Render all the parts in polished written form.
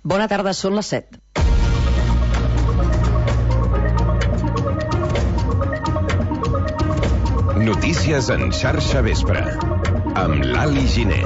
Bona tarda, són les 7. Notícies en xarxa vespre, amb Lali Giner.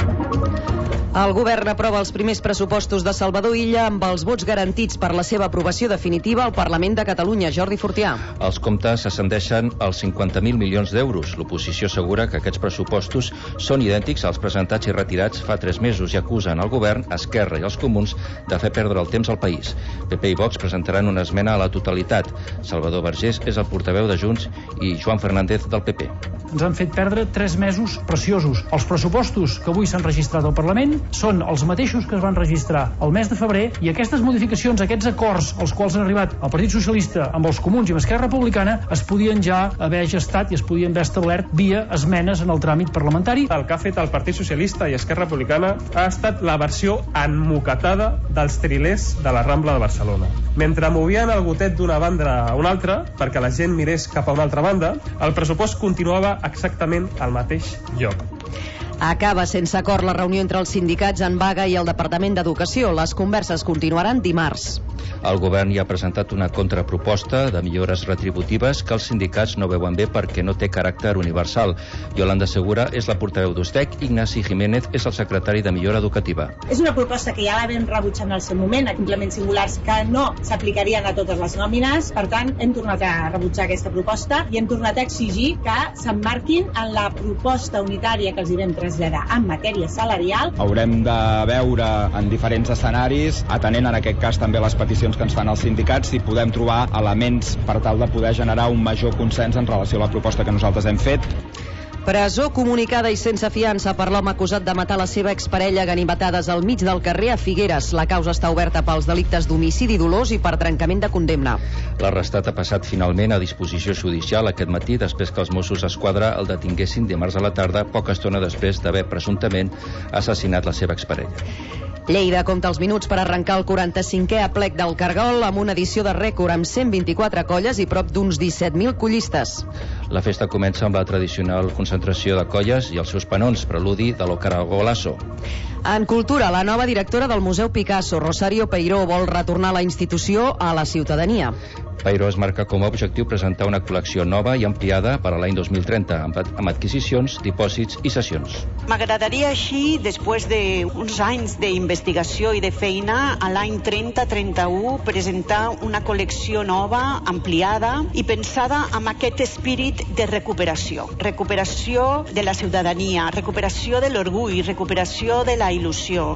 El govern aprova els primers pressupostos de Salvador Illa amb els vots garantits per la seva aprovació definitiva al Parlament de Catalunya. Jordi Fortià. Els comptes ascendeixen als 50.000 milions d'euros. L'oposició assegura que aquests pressupostos són idèntics als presentats i retirats fa 3 mesos i acusen el govern, Esquerra i els comuns de fer perdre el temps al país. PP i Vox presentaran una esmena a la totalitat. Salvador Vergés és el portaveu de Junts i Joan Fernández del PP. Ens han fet perdre 3 mesos preciosos. Els pressupostos que avui s'han registrat al Parlament són els mateixos que es van registrar el mes de febrer i aquestes modificacions, aquests acords als quals han arribat el Partit Socialista amb els comuns i amb Esquerra Republicana es podien ja haver gestat i es podien haver establert via esmenes en el tràmit parlamentari. El que ha fet el Partit Socialista i Esquerra Republicana ha estat la versió emmoquetada dels trilers de la Rambla de Barcelona. Mentre movien el gotet d'una banda a una altra, perquè la gent mirés cap a una altra banda, el pressupost continuava exactament al mateix lloc. Acaba sense acord la reunió entre els sindicats en vaga i el Departament d'Educació. Les converses continuaran dimarts. El govern ja ha presentat una contraproposta de millores retributives que els sindicats no veuen bé perquè no té caràcter universal. Yolanda Segura és la portaveu d'Ustec, Ignasi Jiménez és el secretari de Millora Educativa. És una proposta que ja la vam rebutjar en el seu moment, a complements singulars que no s'aplicarien a totes les nòmines. Per tant, hem tornat a rebutjar aquesta proposta i hem tornat a exigir que s'emmarquin en la proposta unitària que els hi vam traslladar en matèria salarial. Haurem de veure en diferents escenaris, atenent en aquest cas també les peticions que ens fan els sindicats, si podem trobar elements per tal de poder generar un major consens en relació a la proposta que nosaltres hem fet. Presó comunicada i sense fiança per l'home acusat de matar la seva exparella a ganivetades al mig del carrer a Figueres. La causa està oberta pels delictes d'homicidi dolós i per trencament de condemna. L'arrestat ha passat finalment a disposició judicial aquest matí després que els Mossos d'Esquadra el detinguessin dimarts a la tarda, poca estona després d'haver presumptament assassinat la seva exparella. Lleida compta els minuts per arrencar el 45è aplec del Cargol amb una edició de rècord amb 124 colles i prop d'uns 17.000 collistes. La festa comença amb la tradicional concentració de colles i els seus penons, preludi de l'Ocaragolasso. En cultura, la nova directora del Museu Picasso, Rosario Peiró, vol retornar la institució a la ciutadania. Peiró es marca com a objectiu presentar una col·lecció nova i ampliada per a l'any 2030, amb adquisicions, dipòsits i sessions. M'agradaria així, després d'uns anys d'investigació i de feina, a l'any 30-31 presentar una col·lecció nova, ampliada i pensada amb aquest espírit de recuperació. Recuperació de la ciutadania, recuperació de l'orgull, recuperació de la il·lusió.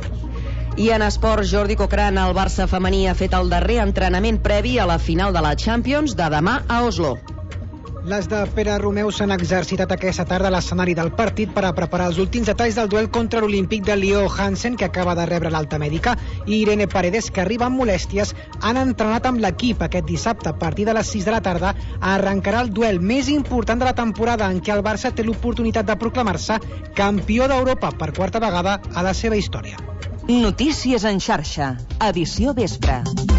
I en esport, Jordi Cochrane, el Barça femení ha fet el darrer entrenament previ a la final de la Champions de demà a Oslo. Les de Pere Romeu s'han exercitat aquesta tarda a l'escenari del partit per a preparar els últims detalls del duel contra l'Olímpic de Lió. Hansen, que acaba de rebre l'alta mèdica, i Irene Paredes, que arriba amb molèsties, han entrenat amb l'equip. Aquest dissabte, a partir de les 6 de la tarda, arrencarà el duel més important de la temporada en què el Barça té l'oportunitat de proclamar-se campió d'Europa per quarta vegada a la seva història. Notícies en xarxa, edició vespre.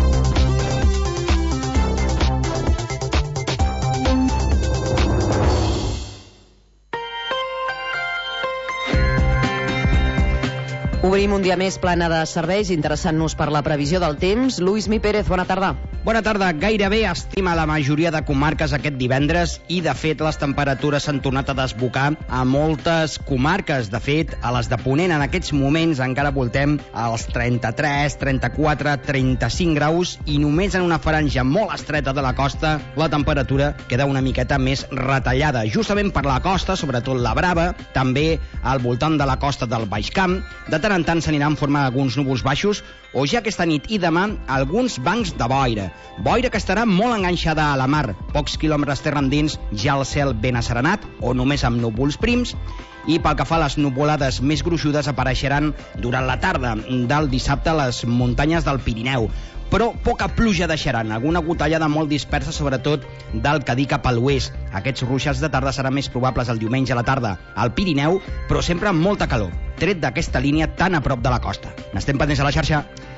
Obrim un dia més plana de serveis, interessant-nos per la previsió del temps. Luis Mi Pérez, bona tarda. Bona tarda. Gairebé estima la majoria de comarques aquest divendres i, de fet, les temperatures s'han tornat a desbocar a moltes comarques. De fet, a les de Ponent, en aquests moments, encara voltem als 33, 34, 35 graus i només en una franja molt estreta de la costa la temperatura queda una miqueta més retallada. Justament per la costa, sobretot la Brava, també al voltant de la costa del Baix Camp, de tant en tant s'aniran formant alguns núvols baixos o ja aquesta nit i demà alguns bancs de boira. Boira que estarà molt enganxada a la mar, pocs quilòmetres terra endins, ja el cel ben asserenat o només amb núvols prims, i pel que fa a les nuvolades més gruixudes apareixeran durant la tarda del dissabte a les muntanyes del Pirineu. Però poca pluja deixaran, alguna gotellada molt dispersa, sobretot del Cadí cap a l'oest. Aquests ruixats de tarda seran més probables el diumenge a la tarda al Pirineu, però sempre amb molta calor, tret d'aquesta línia tan a prop de la costa. N'estem pendents a la xarxa.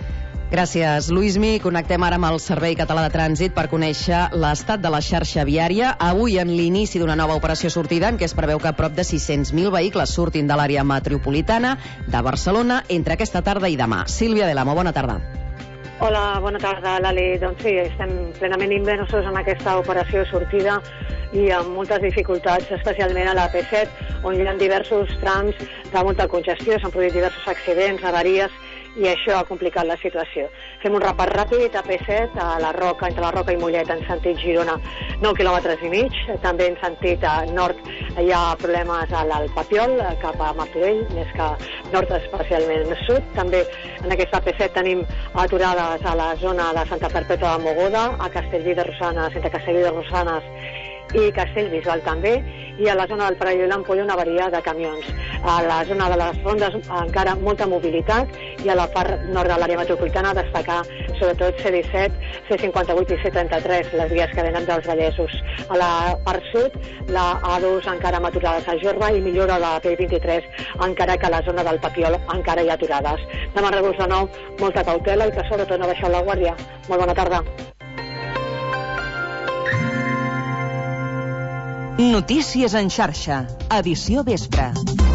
Gràcies, Luismi. Connectem ara amb el Servei Català de Trànsit per conèixer l'estat de la xarxa viària. Avui, en l'inici d'una nova operació sortida, en què es preveu que prop de 600.000 vehicles surtin de l'àrea metropolitana de Barcelona entre aquesta tarda i demà. Sílvia Delamo, bona tarda. Hola, bona tarda, Lali. Doncs sí, estem plenament immersos en aquesta operació sortida i amb moltes dificultats, especialment a la P7, on hi ha diversos trams de molta congestió, s'han produït diversos accidents, avaries, i això ha complicat la situació. Fem un repàs ràpid a P7, a la Roca, entre la Roca i Mollet, en sentit Girona, 9 quilòmetres i mig. També en sentit nord hi ha problemes al Papiol, cap a Martorell, més que nord, especialment sud. També en aquesta P7 tenim aturades a la zona de Santa Perpètua de Mogoda, a Castellví de Rosanes, entre Castellví de Rosanes i Castellbisbal també, i a la zona del Parell de l'Ampolla una avaria de camions. A la zona de les rondes encara molta mobilitat, i a la part nord de l'àrea metropolitana destacar sobretot C-17, C-58 i C-33, les vies que venen dels Vallesos. A la part sud, la A2 encara amb aturades a Jorba i millora la P23, encara que a la zona del Papiol encara hi ha aturades. Demà rebus de nou, molta cautela i que sobretot no baixeu la guàrdia. Molt bona tarda. Notícies en xarxa, edició vespre.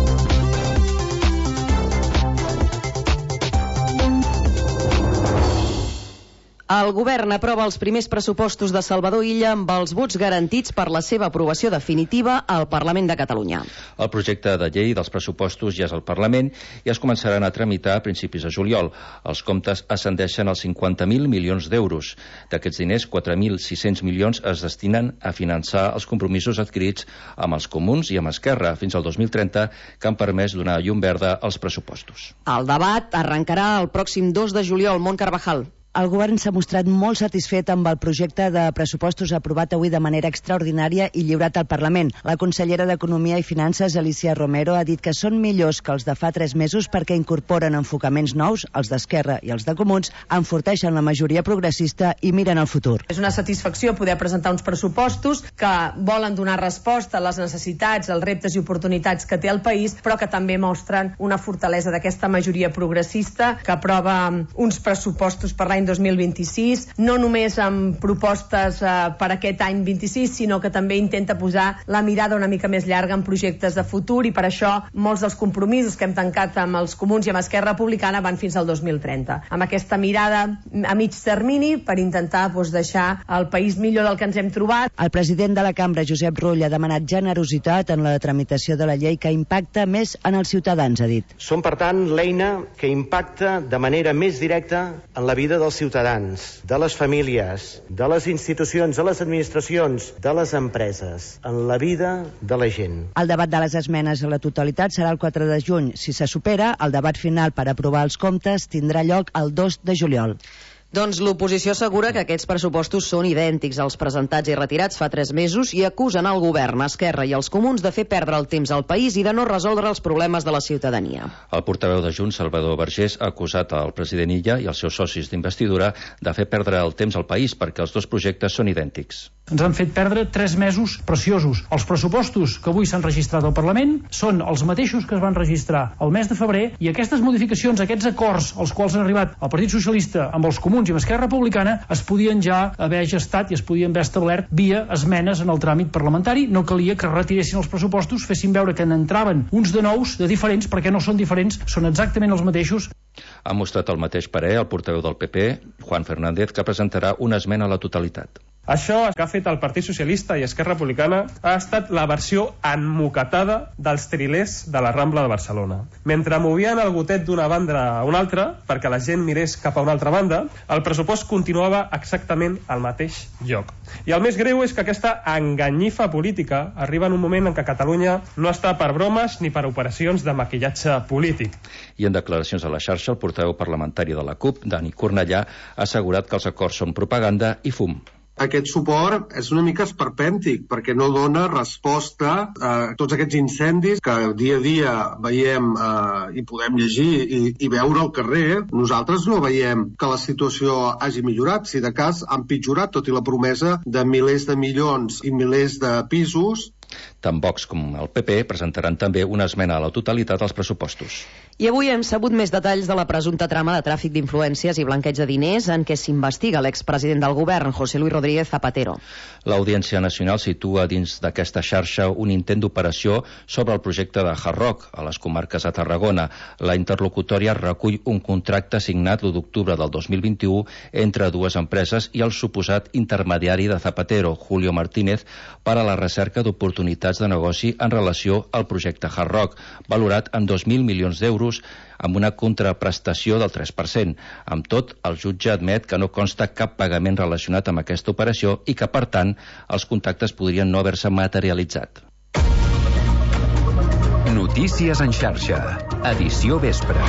El govern aprova els primers pressupostos de Salvador Illa amb els vots garantits per la seva aprovació definitiva al Parlament de Catalunya. El projecte de llei dels pressupostos ja és al Parlament i es començaran a tramitar a principis de juliol. Els comptes ascendeixen als 50.000 milions d'euros. D'aquests diners, 4.600 milions es destinen a finançar els compromisos adquirits amb els comuns i amb Esquerra fins al 2030, que han permès donar llum verda als pressupostos. El debat arrencarà el pròxim 2 de juliol. Mont Carvajal. El govern s'ha mostrat molt satisfet amb el projecte de pressupostos aprovat avui de manera extraordinària i lliurat al Parlament. La consellera d'Economia i Finances, Alicia Romero, ha dit que són millors que els de fa 3 mesos perquè incorporen enfocaments nous, els d'Esquerra i els de Comuns, enforteixen la majoria progressista i miren al futur. És una satisfacció poder presentar uns pressupostos que volen donar resposta a les necessitats, als reptes i oportunitats que té el país, però que també mostren una fortalesa d'aquesta majoria progressista que aprova uns pressupostos per l'any 2026, no només amb propostes per aquest any 26, sinó que també intenta posar la mirada una mica més llarga en projectes de futur, i per això molts dels compromisos que hem tancat amb els Comuns i amb Esquerra Republicana van fins al 2030. Amb aquesta mirada a mig termini per intentar deixar el país millor del que ens hem trobat. El president de la Cambra, Josep Rull, ha demanat generositat en la tramitació de la llei que impacta més en els ciutadans, ha dit. Som, per tant, l'eina que impacta de manera més directa en la vida dels ciutadans, de les famílies, de les institucions, de les administracions, de les empreses, en la vida de la gent. El debat de les esmenes a la totalitat serà el 4 de juny. Si se supera, el debat final per aprovar els comptes tindrà lloc el 2 de juliol. Doncs l'oposició assegura que aquests pressupostos són idèntics als presentats i retirats fa 3 mesos i acusen el govern, Esquerra i els Comuns de fer perdre el temps al país i de no resoldre els problemes de la ciutadania. El portaveu de Junts, Salvador Vergés, ha acusat el president Illa i els seus socis d'investidura de fer perdre el temps al país perquè els dos projectes són idèntics. Ens han fet perdre 3 mesos preciosos. Els pressupostos que avui s'han registrat al Parlament són els mateixos que es van registrar el mes de febrer, i aquestes modificacions, aquests acords als quals han arribat el Partit Socialista amb els Comuns i amb Esquerra Republicana, es podien ja haver gestat i es podien haver establert via esmenes en el tràmit parlamentari. No calia que retiressin els pressupostos, fessin veure que n'entraven uns de nous, de diferents, perquè no són diferents, són exactament els mateixos. Ha mostrat el mateix parer el portaveu del PP, Juan Fernández, que presentarà una esmena a la totalitat. Això que ha fet el Partit Socialista i Esquerra Republicana ha estat la versió emmoquetada dels trilers de la Rambla de Barcelona. Mentre movien el gotet d'una banda a una altra, perquè la gent mirés cap a una altra banda, el pressupost continuava exactament al mateix lloc. I el més greu és que aquesta enganyifa política arriba en un moment en què Catalunya no està per bromes ni per operacions de maquillatge polític. I en declaracions a la xarxa, el portaveu parlamentari de la CUP, Dani Cornellà, ha assegurat que els acords són propaganda i fum. Aquest suport és una mica esperpèntic perquè no dona resposta a tots aquests incendis que dia a dia veiem i podem llegir i veure al carrer. Nosaltres no veiem que la situació hagi millorat, si de cas ha empitjorat, tot i la promesa de milers de milions i milers de pisos. Tant Vox com el PP presentaran també una esmena a la totalitat als pressupostos. I avui hem sabut més detalls de la presumpta trama de tràfic d'influències i blanqueig de diners en què s'investiga l'expresident del govern, José Luis Rodríguez Zapatero. L'Audiència Nacional situa dins d'aquesta xarxa un intent d'operació sobre el projecte de Hard Rock a les comarques de Tarragona. La interlocutòria recull un contracte signat l'1 d'octubre del 2021 entre dues empreses i el suposat intermediari de Zapatero, Julio Martínez, per a la recerca d'oportunitats de negoci en relació al projecte Hard Rock, valorat en 2.000 milions d'euros amb una contraprestació del 3%. Amb tot, el jutge admet que no consta cap pagament relacionat amb aquesta operació i que, per tant, els contactes podrien no haver-se materialitzat. Notícies en xarxa. Edició vespre.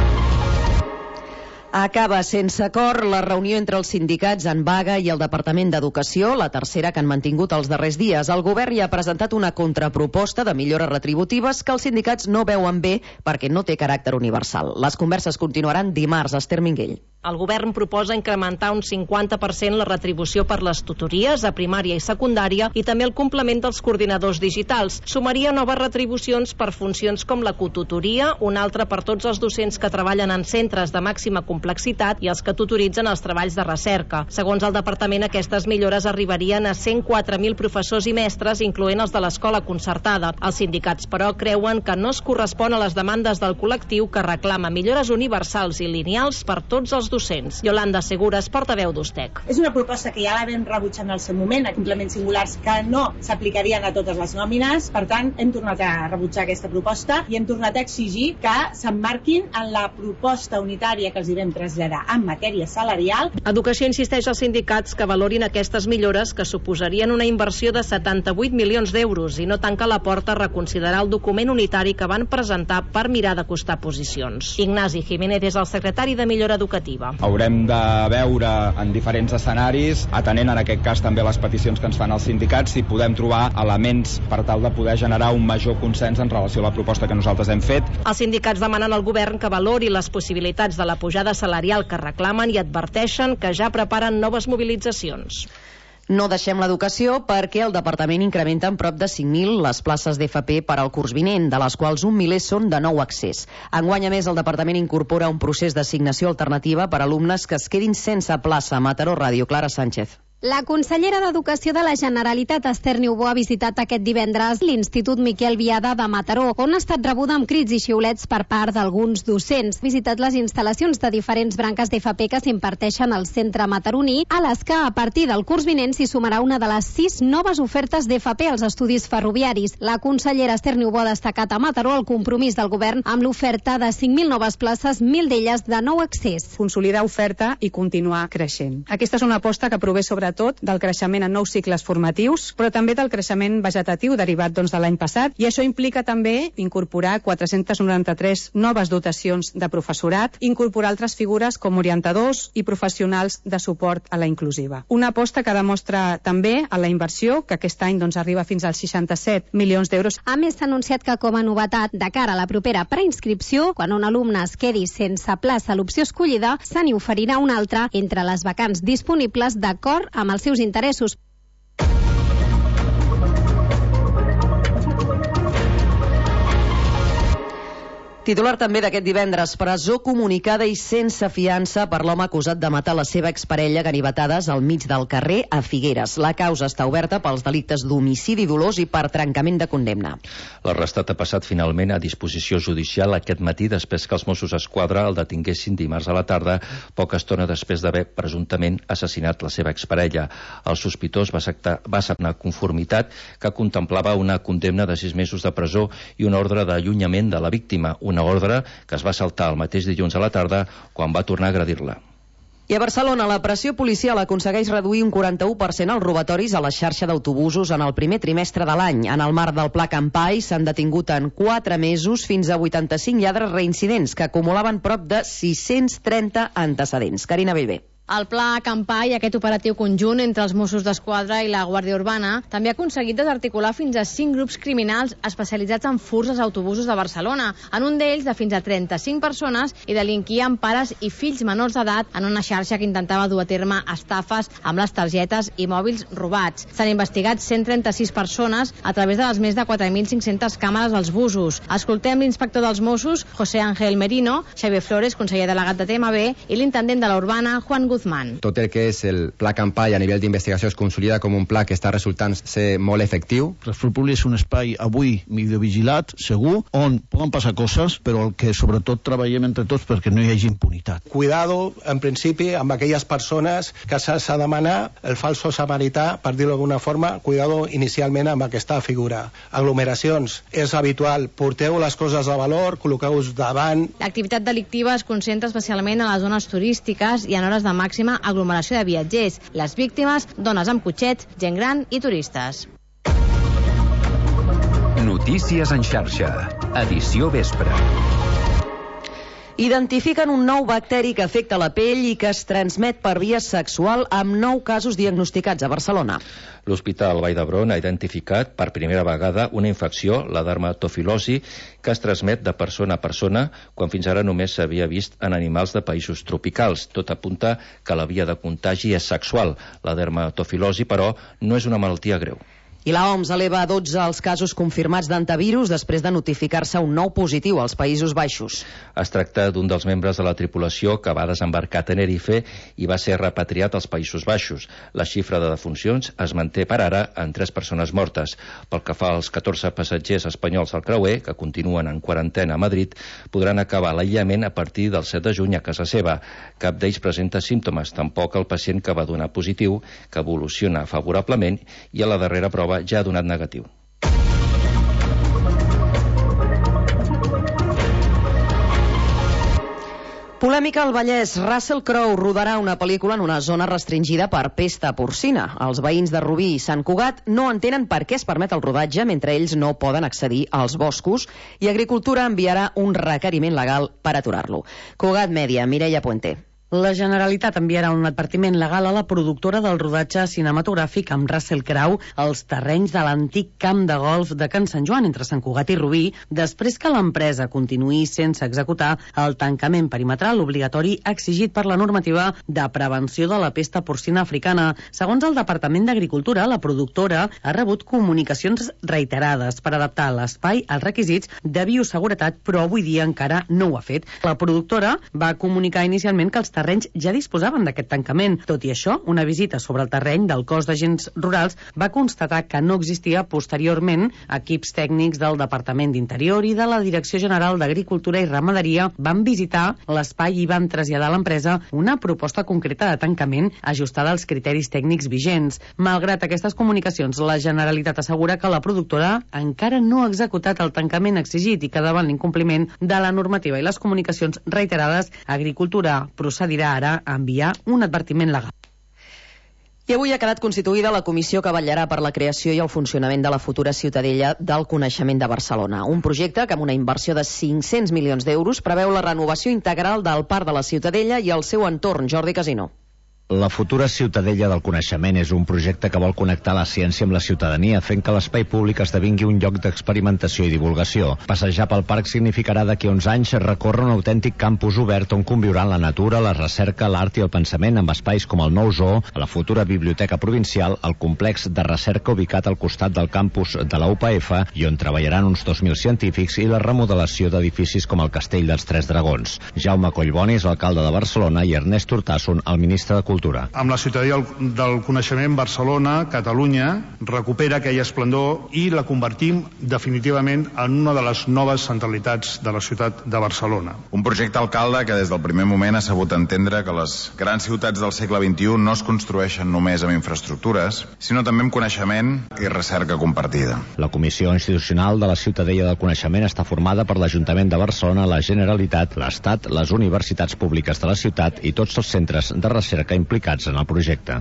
Acaba sense acord la reunió entre els sindicats en vaga i el Departament d'Educació, la tercera que han mantingut els darrers dies. El govern hi ha presentat una contraproposta de millores retributives que els sindicats no veuen bé perquè no té caràcter universal. Les converses continuaran dimarts. Esther Minguell. El govern proposa incrementar un 50% la retribució per les tutories a primària i secundària i també el complement dels coordinadors digitals. Sumaria noves retribucions per funcions com la cotutoria, una altra per tots els docents que treballen en centres de màxima complexitat i els que tutoritzen els treballs de recerca. Segons el departament, aquestes millores arribarien a 104.000 professors i mestres, incloent els de l'escola concertada. Els sindicats, però, creuen que no es correspon a les demandes del col·lectiu que reclama millores universals i lineals per tots els docents. Yolanda Segures, portaveu d'Ustec. És una proposta que ja la vam rebutjar en el seu moment, a complements singulars que no s'aplicarien a totes les nòmines. Per tant, hem tornat a rebutjar aquesta proposta i hem tornat a exigir que s'emmarquin en la proposta unitària que els vam traslladar en matèria salarial. Educació insisteix als sindicats que valorin aquestes millores que suposarien una inversió de 78 milions d'euros i no tanca la porta a reconsiderar el document unitari que van presentar per mirar d'acostar posicions. Ignasi Jiménez és el secretari de Millora Educativa. Haurem de veure en diferents escenaris, atenent en aquest cas també les peticions que ens fan els sindicats, si podem trobar elements per tal de poder generar un major consens en relació a la proposta que nosaltres hem fet. Els sindicats demanen al govern que valori les possibilitats de la pujada salarial que reclamen i adverteixen que ja preparen noves mobilitzacions. No deixem l'educació perquè el departament incrementa en prop de 5.000 les places d'FP per al curs vinent, de les quals 1 miler són de nou accés. Enguany, a més, el departament incorpora un procés d'assignació alternativa per a alumnes que es quedin sense plaça. Mataró Ràdio, Clara Sánchez. La consellera d'Educació de la Generalitat, Esther Niubó, ha visitat aquest divendres l'Institut Miquel Biada de Mataró, on ha estat rebuda amb crits i xiulets per part d'alguns docents. Ha visitat les instal·lacions de diferents branques d'FP que s'imparteixen al centre mataroní, a les que, a partir del curs vinent, s'hi sumarà una de les 6 noves ofertes d'FP als estudis ferroviaris. La consellera Esther Niubó ha destacat a Mataró el compromís del govern amb l'oferta de 5.000 noves places, 1.000 d'elles de nou accés. Consolidar oferta i continuar creixent. Aquesta és una aposta que prové sobretot del creixement en nous cicles formatius, però també del creixement vegetatiu derivat de l'any passat, i això implica també incorporar 493 noves dotacions de professorat, incorporar altres figures com orientadors i professionals de suport a la inclusiva. Una aposta que demostra també a la inversió, que aquest any arriba fins als 67 milions d'euros. A més, s'ha anunciat que, com a novetat, de cara a la propera preinscripció, quan un alumne es quedi sense plaça a l'opció escollida, se n'hi oferirà una altra entre les vacants disponibles d'acord amb els seus interessos. Titular també d'aquest divendres: presó comunicada i sense fiança per l'home acusat de matar la seva exparella ganivetades al mig del carrer a Figueres. La causa està oberta pels delictes d'homicidi dolós i per trencament de condemna. L'arrestat ha passat finalment a disposició judicial aquest matí després que els Mossos d'Esquadra el detinguessin dimarts a la tarda, poca estona després d'haver presumptament assassinat la seva exparella. El sospitós va signar conformitat que contemplava una condemna de 6 mesos de presó i una ordre d'allunyament de la víctima, una ordre que es va saltar el mateix dilluns a la tarda quan va tornar a agredir-la. I a Barcelona, la pressió policial aconsegueix reduir un 41% els robatoris a la xarxa d'autobusos en el primer trimestre de l'any. En el marc del Pla Campai s'han detingut en 4 mesos fins a 85 lladres reincidents que acumulaven prop de 630 antecedents. Carina Bellver. El pla Campai, aquest operatiu conjunt entre els Mossos d'Esquadra i la Guàrdia Urbana, també ha aconseguit desarticular fins a 5 grups criminals especialitzats en furts als autobusos de Barcelona. En un d'ells, de fins a 35 persones, i delinquia amb pares i fills menors d'edat en una xarxa que intentava dur a terme estafes amb les targetes i mòbils robats. S'han investigat 136 persones a través de les més de 4.500 càmeres als busos. Escoltem l'inspector dels Mossos, José Ángel Merino, Xavier Flores, conseller delegat de TMB, i l'intendent de la Urbana, Juan Guzmán. Tot el que és el pla Campai a nivell d'investigació es consolida com un pla que està resultant ser molt efectiu. Transport públic és un espai avui videovigilat, segur, on poden passar coses, però el que sobretot treballem entre tots perquè no hi hagi impunitat. Cuidado, en principi, amb aquelles persones que s'ha de demanar el falso samarità, per dir-ho d'alguna forma, cuidado inicialment amb aquesta figura. Aglomeracions, és habitual, porteu les coses de valor, col·loqueu-vos davant. L'activitat delictiva es concentra especialment a les zones turístiques i en hores de màxima aglomeració de viatgers. Les víctimes, dones amb cotxet, gent gran i turistes. Notícies en xarxa. Edició vespre. Identifiquen un nou bacteri que afecta la pell i que es transmet per via sexual amb 9 casos diagnosticats a Barcelona. L'Hospital Vall d'Hebron ha identificat per primera vegada una infecció, la dermatofilosi, que es transmet de persona a persona quan fins ara només s'havia vist en animals de països tropicals. Tot apunta que la via de contagi és sexual. La dermatofilosi, però, no és una malaltia greu. I la OMS eleva a 12 els casos confirmats d'antivirus després de notificar-se un nou positiu als Països Baixos. Es tracta d'un dels membres de la tripulació que va desembarcar a Tenerife i va ser repatriat als Països Baixos. La xifra de defuncions es manté per ara en 3 persones mortes. Pel que fa als 14 passatgers espanyols al creuer, que continuen en quarantena a Madrid, podran acabar l'aïllament a partir del 7 de juny a casa seva. Cap d'ells presenta símptomes, tampoc el pacient que va donar positiu, que evoluciona favorablement, i a la darrera prova ja ha donat negatiu. Polèmica al Vallès. Russell Crowe rodarà una pel·lícula en una zona restringida per pesta porcina. Els veïns de Rubí i Sant Cugat no entenen per què es permet el rodatge mentre ells no poden accedir als boscos, i Agricultura enviarà un requeriment legal per aturar-lo. Cugat Mèdia, Mireia Puente. La Generalitat enviarà un advertiment legal a la productora del rodatge cinematogràfic amb Russell Crowe als terrenys de l'antic camp de golf de Can Sant Joan, entre Sant Cugat i Rubí, després que l'empresa continuï sense executar el tancament perimetral obligatori exigit per la normativa de prevenció de la pesta porcina africana. Segons el Departament d'Agricultura, la productora ha rebut comunicacions reiterades per adaptar l'espai als requisits de bioseguretat, però avui dia encara no ho ha fet. La productora va comunicar inicialment que els terrenys ja disposaven d'aquest tancament. Tot i això, una visita sobre el terreny del cos d'agents rurals va constatar que no existia posteriorment. Equips tècnics del Departament d'Interior i de la Direcció General d'Agricultura i Ramaderia van visitar l'espai i van traslladar a l'empresa una proposta concreta de tancament ajustada als criteris tècnics vigents. Malgrat aquestes comunicacions, la Generalitat assegura que la productora encara no ha executat el tancament exigit i que davant l'incompliment de la normativa i les comunicacions reiterades, Agricultura procedirà ara a enviar un advertiment legal. I avui ha quedat constituïda la comissió que vetllarà per la creació i el funcionament de la futura Ciutadella del Coneixement de Barcelona. Un projecte que amb una inversió de 500 milions d'euros preveu la renovació integral del Parc de la Ciutadella i el seu entorn. Jordi Casino. La futura Ciutadella del Coneixement és un projecte que vol connectar la ciència amb la ciutadania, fent que l'espai públic esdevingui un lloc d'experimentació i divulgació. Passejar pel parc significarà d'aquí a uns anys recórrer un autèntic campus obert on conviuran la natura, la recerca, l'art i el pensament amb espais com el nou zoo, la futura Biblioteca Provincial, el complex de recerca ubicat al costat del campus de la UPF i on treballaran uns 2.000 científics, i la remodelació d'edificis com el Castell dels Tres Dragons. Jaume Collbonis, alcalde de Barcelona, i Ernest Urtasun, el ministre de Cultura. Amb la Ciutadella del Coneixement, Barcelona, Catalunya, recupera aquell esplendor i la convertim definitivament en una de les noves centralitats de la ciutat de Barcelona. Un projecte, alcalde, que des del primer moment ha sabut entendre que les grans ciutats del segle XXI no es construeixen només amb infraestructures, sinó també amb coneixement i recerca compartida. La Comissió Institucional de la Ciutadella del Coneixement està formada per l'Ajuntament de Barcelona, la Generalitat, l'Estat, les universitats públiques de la ciutat i tots els centres de recerca implicats en el projecte.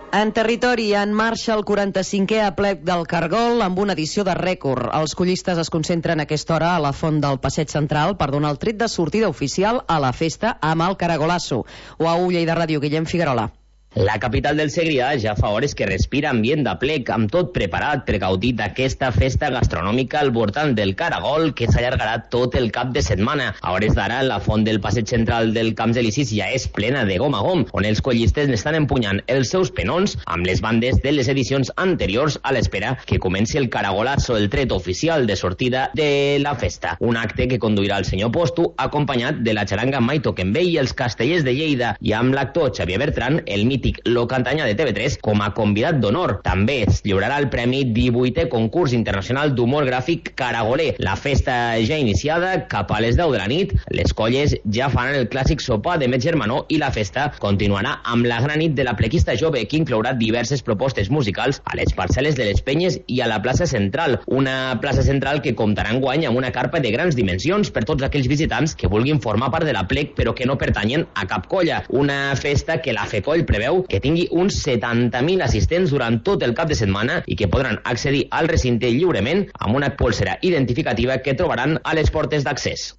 En territori, en marxa el 45è aplec del Cargol amb una edició de rècord. Els collistes es concentren a aquesta hora a la font del Passeig Central per donar el tret de sortida oficial a la festa amb el Caragolasso. O a Lleida Ràdio, Guillem Figuerola. La capital del Segrià ja fa hores que respira ambient d'aplec, amb tot preparat per gaudir d'aquesta festa gastronòmica al voltant del Caragol, que s'allargarà tot el cap de setmana. A hores d'ara, la font del passeig central del Camps Elisis ja és plena de gom a gom, on els collistes n'estan empunyant els seus penons amb les bandes de les edicions anteriors a l'espera que comenci el Caragolasso, el tret oficial de sortida de la festa. Un acte que conduirà el senyor Postu, acompanyat de la xaranga Mai Toquen Bé i els castellers de Lleida, i amb l'actor Xavier Bertran, el mític Lo Cantanya de TV3, com a convidat d'honor. També es lliurarà el premi 18è concurs internacional d'humor gràfic Caragoler. La festa ja iniciada, cap a les 10 de la nit, les colles ja faran el clàssic sopar de Met Germanó i la festa continuarà amb la gran nit de la plequista jove, que inclourà diverses propostes musicals a les parcel·les de les Penyes i a la plaça Central. Una plaça central que comptarà enguany amb una carpa de grans dimensions per tots aquells visitants que vulguin formar part de l'aplec però que no pertanyen a cap colla. Una festa que la FECOll preveu que tingui uns 70.000 assistents durant tot el cap de setmana i que podran accedir al recinte lliurement amb una polsera identificativa que trobaran a les portes d'accés.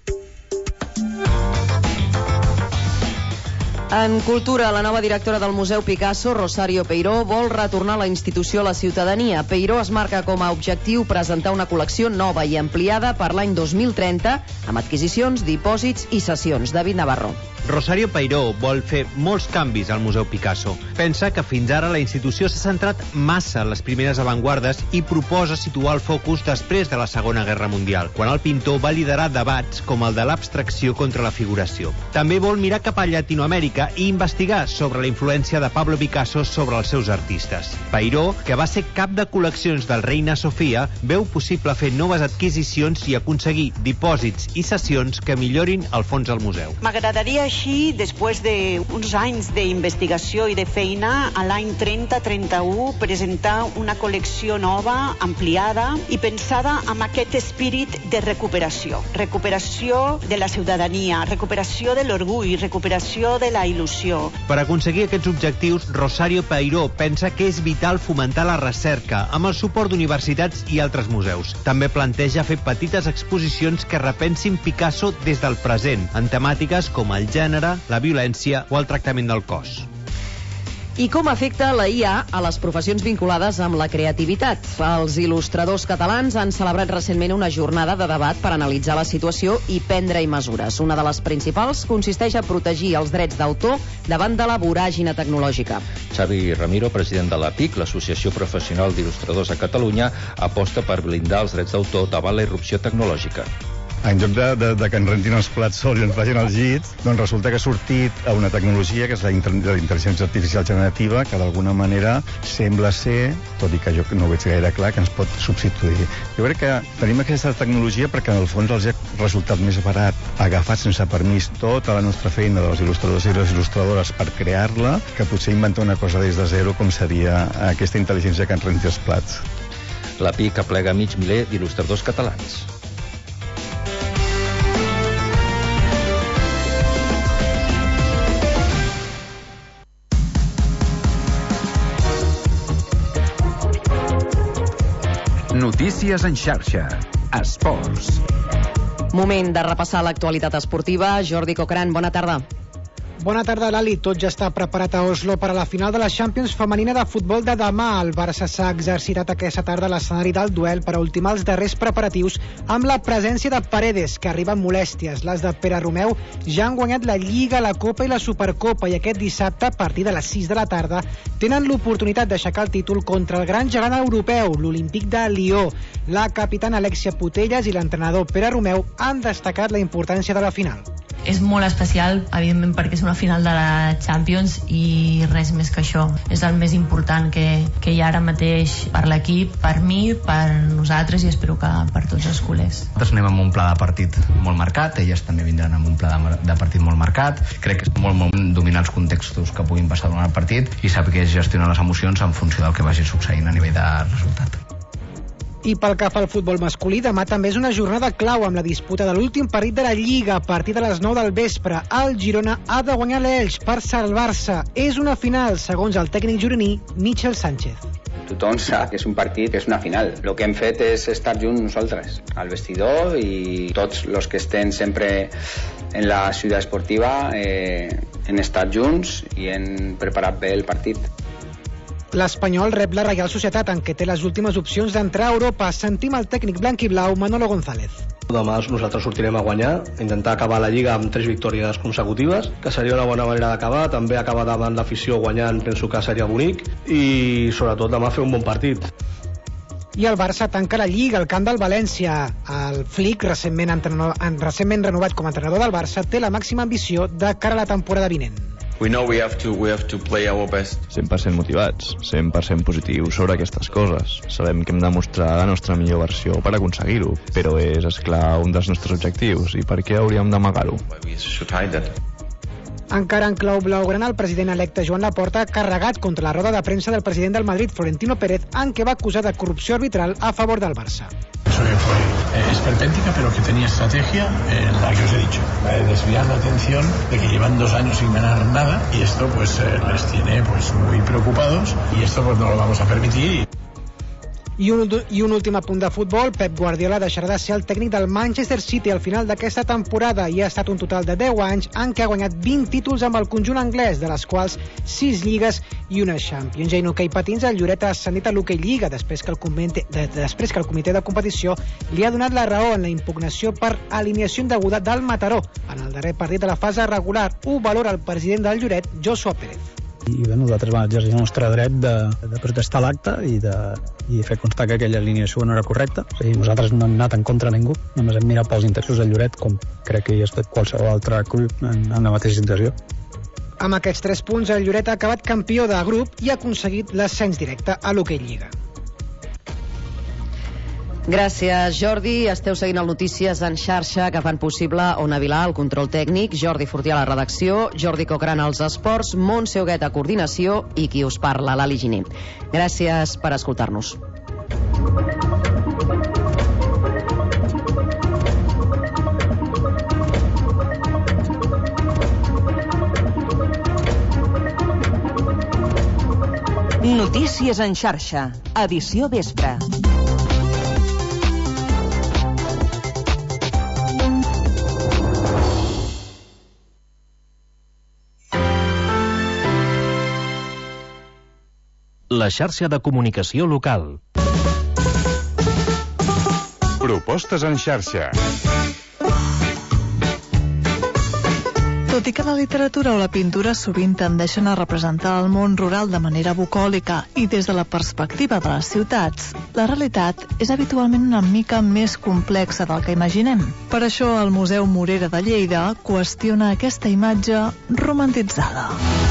En cultura, la nova directora del Museu Picasso, Rosario Peiró, vol retornar la institució a la ciutadania. Peiró es marca com a objectiu presentar una col·lecció nova i ampliada per l'any 2030 amb adquisicions, dipòsits i sessions. David Navarro. Rosario Peiró vol fer molts canvis al Museu Picasso. Pensa que fins ara la institució s'ha centrat massa en les primeres avantguardes i proposa situar el focus després de la Segona Guerra Mundial, quan el pintor va liderar debats com el de l'abstracció contra la figuració. També vol mirar cap a Llatinoamèrica i investigar sobre la influència de Pablo Picasso sobre els seus artistes. Peiró, que va ser cap de col·leccions del Reina Sofia, veu possible fer noves adquisicions i aconseguir dipòsits i sessions que millorin el fons del museu. M'agradaria així, després d'uns anys d'investigació i de feina, a l'any 30-31 presentar una col·lecció nova, ampliada i pensada amb aquest espírit de recuperació. Recuperació de la ciutadania, recuperació de l'orgull, recuperació de la il·lusió. Per aconseguir aquests objectius, Rosario Peiró pensa que és vital fomentar la recerca amb el suport d'universitats i altres museus. També planteja fer petites exposicions que repensin Picasso des del present, en temàtiques com el gènere, la violència o el tractament del cos. I com afecta la IA a les professions vinculades amb la creativitat? Els il·lustradors catalans han celebrat recentment una jornada de debat per analitzar la situació i prendre-hi mesures. Una de les principals consisteix a protegir els drets d'autor davant de la voràgine tecnològica. Xavi Ramiro, president de l'APIC, l'Associació Professional d'Il·lustradors a Catalunya, aposta per blindar els drets d'autor davant la irrupció tecnològica. En lloc de que ens rentin els plats sols i ens vagin als llits, doncs resulta que ha sortit una tecnologia que és la intel·ligència artificial generativa, que d'alguna manera sembla ser, tot i que jo no ho veig gaire clar, que ens pot substituir. Jo crec que tenim aquesta tecnologia perquè en el fons els ha resultat més barat agafar sense permís tota la nostra feina dels il·lustradors i les il·lustradores per crear-la, que potser inventar una cosa des de zero com seria aquesta intel·ligència que ens renti els plats. L'APIC aplega mig miler d'il·lustradors catalans. Notícies en xarxa. Esports. Moment de repassar l'actualitat esportiva. Jordi Cocran, bona tarda. Bona tarda, Lali. Tot ja està preparat a Oslo per a la final de la Champions femenina de futbol de demà. El Barça s'ha exercitat aquesta tarda a l'escenari del duel per a ultimar els darrers preparatius amb la presència de Paredes, que arriba amb molèsties. Les de Pere Romeu ja han guanyat la Lliga, la Copa i la Supercopa i aquest dissabte, a partir de les 6 de la tarda, tenen l'oportunitat d'aixecar el títol contra el gran gegant europeu, l'Olímpic de Lió. La capitana Alexia Putellas i l'entrenador Pere Romeu han destacat la importància de la final. És molt especial, evidentment, perquè és una final de la Champions i res més que això. És el més important que hi ha ara mateix per l'equip, per mi, per nosaltres i espero que per tots els culers. Nosaltres anem amb un pla de partit molt marcat, elles també vindran amb un pla de partit molt marcat. Crec que és molt dominar els contextos que puguin passar durant el partit i saber gestionar les emocions en funció del que vagi succeint a nivell de resultat. I pel que fa al futbol masculí, demà també és una jornada clau amb la disputa de l'últim partit de la Lliga a partir de les 9 del vespre. El Girona ha de guanyar l'Elx per salvar-se. És una final, segons el tècnic gironí Michel Sánchez. Tothom sap que és un partit, que és una final. El que hem fet és estar junts nosaltres, al vestidor, i tots els que estem sempre en la ciutat esportiva hem estat junts i hem preparat bé el partit. L'Espanyol rep la Reial Societat, en què té les últimes opcions d'entrar a Europa. Sentim el tècnic blanc-i-blau, Manolo González. Demà nosaltres sortirem a guanyar, a intentar acabar la Lliga amb 3 victòries consecutives, que seria una bona manera d'acabar. També acabar davant l'afició guanyant, penso que seria bonic, i sobretot demà fer un bon partit. I el Barça tanca la Lliga al camp del València. El Flick, recentment renovat com a entrenador del Barça, té la màxima ambició de cara a la temporada vinent. We know we have to play our best. 100% motivats, 100% positius sobre aquestes coses. Sabem que hem de mostrar la nostra millor versió per aconseguir-ho, però és, esclar, un dels nostres objectius, i per què hauríem d'amagar-ho? Encara en clau blaugrana, el president electe Joan Laporta ha carregat contra la roda de premsa del president del Madrid, Florentino Pérez, en què va acusar de corrupció arbitral a favor del Barça. Eso que fue esperpéntica, pero que tenía estrategia en la que os he dicho, la de desviar la atención de que llevan 2 años sin ganar nada, y esto pues les tiene pues muy preocupados, y esto pues no lo vamos a permitir. I un últim apunt de futbol. Pep Guardiola deixarà de ser el tècnic del Manchester City al final d'aquesta temporada, i ha estat un total de 10 anys en què ha guanyat 20 títols amb el conjunt anglès, de les quals 6 lligues i una Champions. I en hoquei patins, el Lloret ha ascendit a l'Hockey Lliga després que el comitè de competició li ha donat la raó en la impugnació per alineació indeguda del Mataró en el darrer partit de la fase regular. Ho valora el president del Lloret, Joshua Pérez. I bé, nosaltres vam exercir el nostre dret de protestar l'acte i fer constar que aquella alineació no era correcta. O sigui, nosaltres no hem anat en contra de ningú, només hem mirat pels interessos del Lloret, com crec que hi ha estat qualsevol altre club en la mateixa situació. Amb aquests 3 punts, el Lloret ha acabat campió de grup i ha aconseguit l'ascens directe a l'Hockey Lliga. Gràcies, Jordi. Esteu seguint el Notícies en xarxa, que fan possible Ona Vilà, el control tècnic, Jordi Fortià a la redacció, Jordi Cocran als esports, Montse Huguet a coordinació i qui us parla, Lali Giner. Gràcies per escoltar-nos. Notícies en xarxa, edició vespre. La xarxa de comunicació local. Propostes en xarxa. Tot i que la literatura o la pintura sovint tendeixen a representar el món rural de manera bucòlica i des de la perspectiva de les ciutats, la realitat és habitualment una mica més complexa del que imaginem. Per això el Museu Morera de Lleida qüestiona aquesta imatge romantitzada.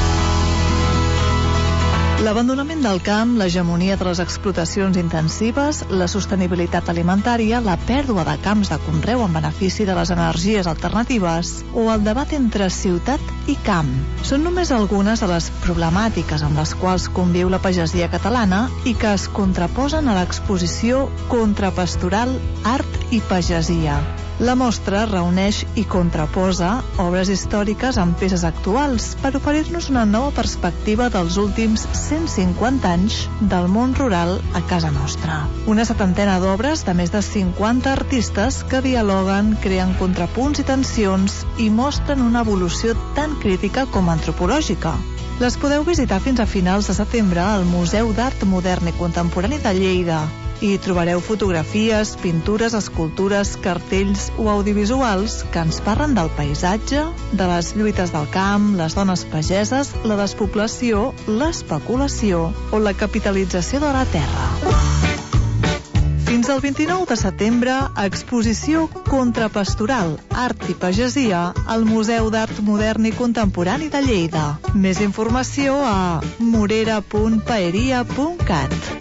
L'abandonament del camp, l'hegemonia de les explotacions intensives, la sostenibilitat alimentària, la pèrdua de camps de conreu en benefici de les energies alternatives o el debat entre ciutat i camp són només algunes de les problemàtiques amb les quals conviu la pagesia catalana i que es contraposen a l'exposició Contrapastoral, Art i Pagesia. La mostra reuneix i contraposa obres històriques amb peces actuals per oferir-nos una nova perspectiva dels últims 150 anys del món rural a casa nostra. Una 70ena d'obres de més de 50 artistes que dialoguen, creen contrapunts i tensions i mostren una evolució tan crítica com antropològica. Les podeu visitar fins a finals de setembre al Museu d'Art Modern i Contemporani de Lleida. Hi trobareu fotografies, pintures, escultures, cartells o audiovisuals que ens parlen del paisatge, de les lluites del camp, les dones pageses, la despoblació, l'especulació o la capitalització de la terra. Fins al 29 de setembre, exposició Contrapastoral, Art i Pagesia al Museu d'Art Modern i Contemporani de Lleida. Més informació a morera.paeria.cat.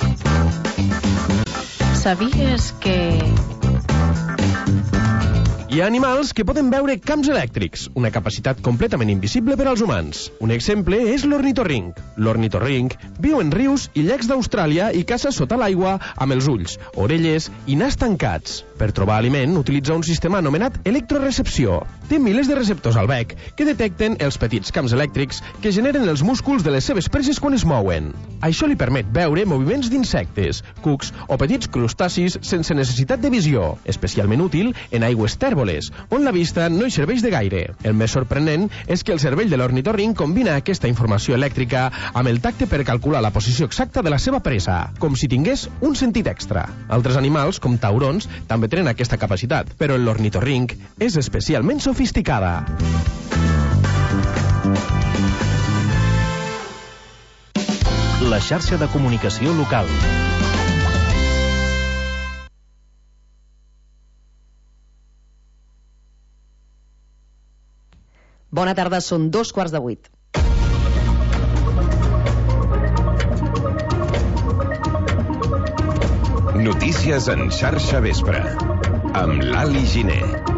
¿Sabías que...? Hi ha animals que poden veure camps elèctrics, una capacitat completament invisible per als humans. Un exemple és l'ornitorrinc. L'ornitorrinc viu en rius i llacs d'Austràlia i caça sota l'aigua amb els ulls, orelles i nas tancats. Per trobar aliment utilitza un sistema anomenat electrorecepció. Té milers de receptors al bec que detecten els petits camps elèctrics que generen els músculs de les seves preses quan es mouen. Això li permet veure moviments d'insectes, cucs o petits crustacis sense necessitat de visió, especialment útil en aigües tèrboles, on la vista no hi serveix de gaire. El més sorprenent és que el cervell de l'ornitorrinc combina aquesta informació elèctrica amb el tacte per calcular la posició exacta de la seva presa, com si tingués un sentit extra. Altres animals, com taurons, també tenen aquesta capacitat, però l'ornitorrinc és especialment sofisticada. La xarxa de comunicació local. Bona tarda, són 7:15. Notícies en xarxa vespre, amb l'Ali Giner.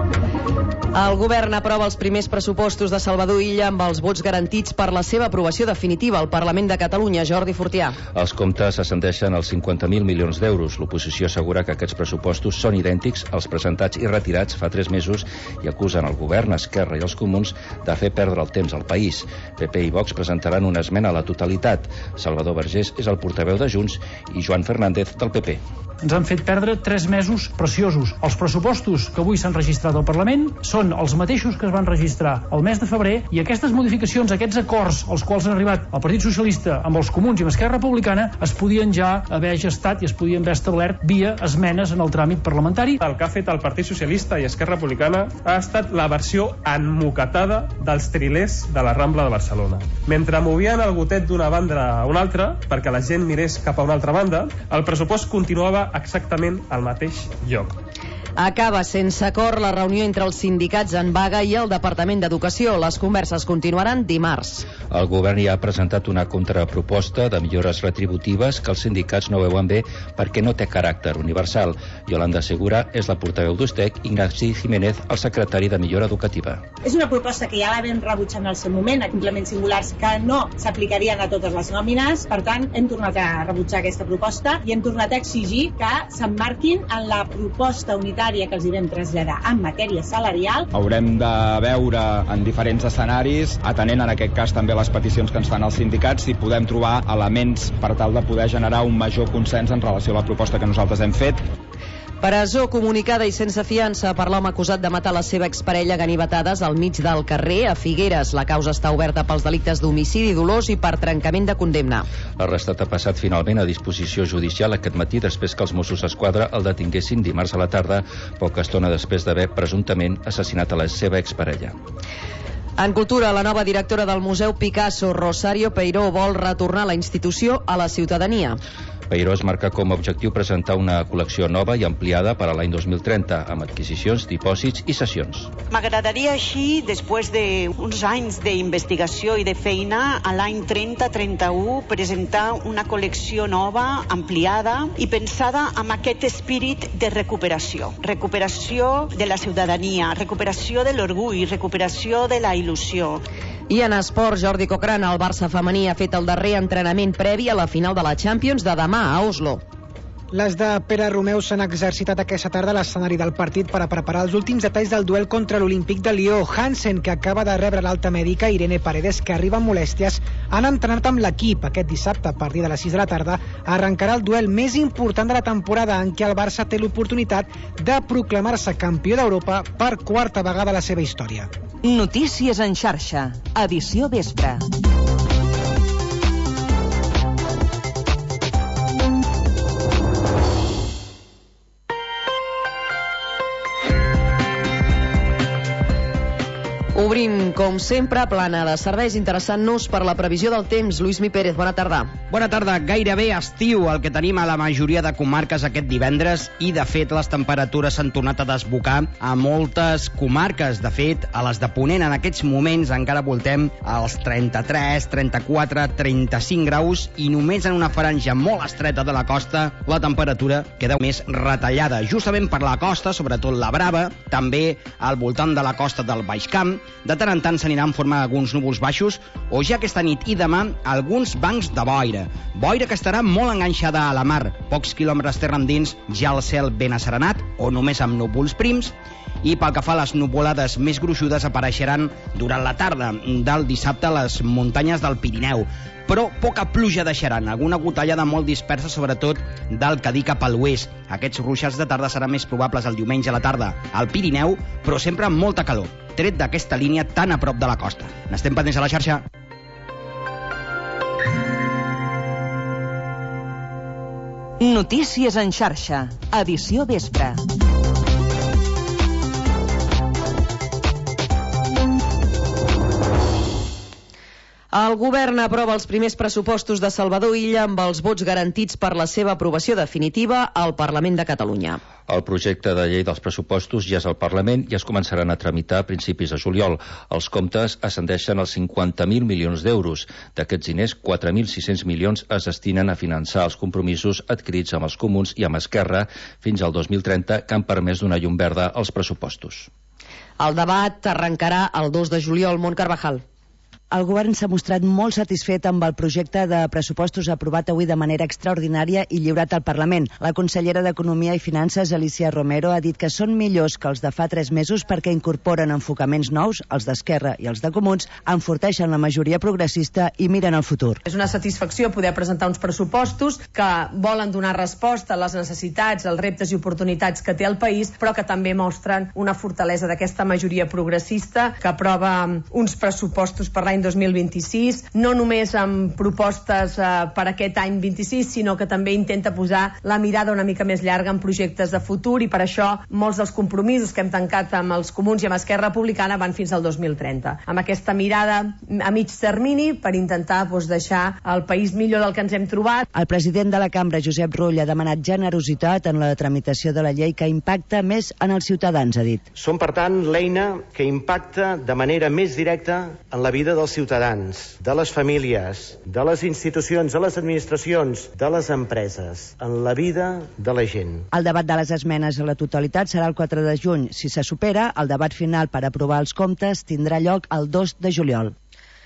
El govern aprova els primers pressupostos de Salvador Illa amb els vots garantits per la seva aprovació definitiva al Parlament de Catalunya. Jordi Fortià. Els comptes ascendeixen als 50.000 milions d'euros. L'oposició assegura que aquests pressupostos són idèntics als presentats i retirats fa 3 mesos i acusen el govern, Esquerra i els comuns de fer perdre el temps al país. PP i Vox presentaran una esmena a la totalitat. Salvador Vergés és el portaveu de Junts i Joan Fernández del PP. Ens han fet perdre 3 mesos preciosos. Els pressupostos que avui s'han registrat al Parlament són els mateixos que es van registrar el mes de febrer i aquestes modificacions, aquests acords als quals han arribat el Partit Socialista amb els comuns i amb Esquerra Republicana es podien ja haver gestat i es podien haver establert via esmenes en el tràmit parlamentari. El que ha fet el Partit Socialista i Esquerra Republicana ha estat la versió emmocatada dels trilers de la Rambla de Barcelona. Mentre movien el gotet d'una banda a una altra perquè la gent mirés cap a una altra banda, el pressupost continuava exactament al mateix lloc. Acaba sense acord la reunió entre els sindicats en vaga i el Departament d'Educació. Les converses continuaran dimarts. El govern ja ha presentat una contraproposta de millores retributives que els sindicats no veuen bé perquè no té caràcter universal. Yolanda Segura és la portaveu d'Ustec, Ignasi Jiménez, el secretari de Millora Educativa. És una proposta que ja la vam rebutjar en el seu moment, a complements singulars que no s'aplicarien a totes les nòmines. Per tant, hem tornat a rebutjar aquesta proposta i hem tornat a exigir que s'emmarquin en la proposta unitària que els hi vam traslladar en matèria salarial. Haurem de veure en diferents escenaris, atenent en aquest cas també les peticions que ens fan els sindicats, si podem trobar elements per tal de poder generar un major consens en relació a la proposta que nosaltres hem fet. Presó comunicada i sense fiança per l'home acusat de matar la seva exparella a ganivetades al mig del carrer a Figueres. La causa està oberta pels delictes d'homicidi dolós i per trencament de condemna. L'arrestat ha passat finalment a disposició judicial aquest matí després que els Mossos d'Esquadra el detinguessin dimarts a la tarda, poca estona després d'haver presumptament assassinat a la seva exparella. En cultura, la nova directora del Museu Picasso, Rosario Peiró, vol retornar la institució a la ciutadania. Peiró es marca com a objectiu presentar una col·lecció nova i ampliada per a l'any 2030, amb adquisicions, dipòsits i sessions. M'agradaria així, després d'uns anys d'investigació i de feina, a l'any 30-31 presentar una col·lecció nova, ampliada i pensada amb aquest espírit de recuperació. Recuperació de la ciutadania, recuperació de l'orgull, recuperació de la il·lusió. I en esport, Jordi Cochrane, el Barça femení ha fet el darrer entrenament previ a la final de la Champions de demà a Oslo. Les de Pere Romeu s'han exercitat aquesta tarda a l'escenari del partit per a preparar els últims detalls del duel contra l'Olímpic de Lió. Hansen, que acaba de rebre l'alta mèdica, Irene Paredes, que arriba amb molèsties, han entrenat amb l'equip. Aquest dissabte, a partir de les 6 de la tarda, arrencarà el duel més important de la temporada en què el Barça té l'oportunitat de proclamar-se campió d'Europa per quarta vegada a la seva història. Notícies en xarxa, edició vespre. Obrim, com sempre, plana de serveis, interessant-nos per la previsió del temps. Lluís Mi Pérez, bona tarda. Bona tarda. Gairebé estiu el que tenim a la majoria de comarques aquest divendres i, de fet, les temperatures s'han tornat a desbocar a moltes comarques. De fet, a les de Ponent en aquests moments encara voltem als 33, 34, 35 graus i només en una franja molt estreta de la costa la temperatura queda més retallada. Justament per la costa, sobretot la Brava, també al voltant de la costa del Baix Camp, de tant en tant s'aniran formant alguns núvols baixos o ja aquesta nit i demà alguns bancs de boira. Boira que estarà molt enganxada a la mar. Pocs quilòmetres terra endins, ja el cel ben asserenat o només amb núvols prims. I pel que fa a les nuvolades més gruixudes apareixeran durant la tarda del dissabte a les muntanyes del Pirineu. Però poca pluja deixaran, alguna gotellada molt dispersa, sobretot del Cadí cap a l'oest. Aquests ruixats de tarda seran més probables el diumenge a la tarda al Pirineu, però sempre amb molta calor, tret d'aquesta línia tan a prop de la costa. N'estem pendents a la xarxa. Notícies en xarxa, edició vespre. El govern aprova els primers pressupostos de Salvador Illa amb els vots garantits per la seva aprovació definitiva al Parlament de Catalunya. El projecte de llei dels pressupostos ja és al Parlament i es començaran a tramitar a principis de juliol. Els comptes ascendeixen als 50.000 milions d'euros. D'aquests diners, 4.600 milions es destinen a finançar els compromisos adquirits amb els comuns i amb Esquerra fins al 2030, que han permès donar llum verda als pressupostos. El debat arrencarà el 2 de juliol. Mont Carvajal. El govern s'ha mostrat molt satisfet amb el projecte de pressupostos aprovat avui de manera extraordinària i lliurat al Parlament. La consellera d'Economia i Finances, Alicia Romero, ha dit que són millors que els de fa 3 mesos perquè incorporen enfocaments nous, els d'Esquerra i els de Comuns, enforteixen la majoria progressista i miren al futur. És una satisfacció poder presentar uns pressupostos que volen donar resposta a les necessitats, als reptes i oportunitats que té el país, però que també mostren una fortalesa d'aquesta majoria progressista que aprova uns pressupostos per l'any 2026, no només amb propostes per aquest any 26, sinó que també intenta posar la mirada una mica més llarga en projectes de futur, i per això molts dels compromisos que hem tancat amb els comuns i amb Esquerra Republicana van fins al 2030. Amb aquesta mirada a mig termini per intentar deixar el país millor del que ens hem trobat. El president de la Cambra, Josep Rull, ha demanat generositat en la tramitació de la llei que impacta més en els ciutadans, ha dit. Som, per tant, l'eina que impacta de manera més directa en la vida dels ciutadans, de les famílies, de les institucions, de les administracions, de les empreses, en la vida de la gent. El debat de les esmenes a la totalitat serà el 4 de juny. Si se supera, el debat final per aprovar els comptes tindrà lloc el 2 de juliol.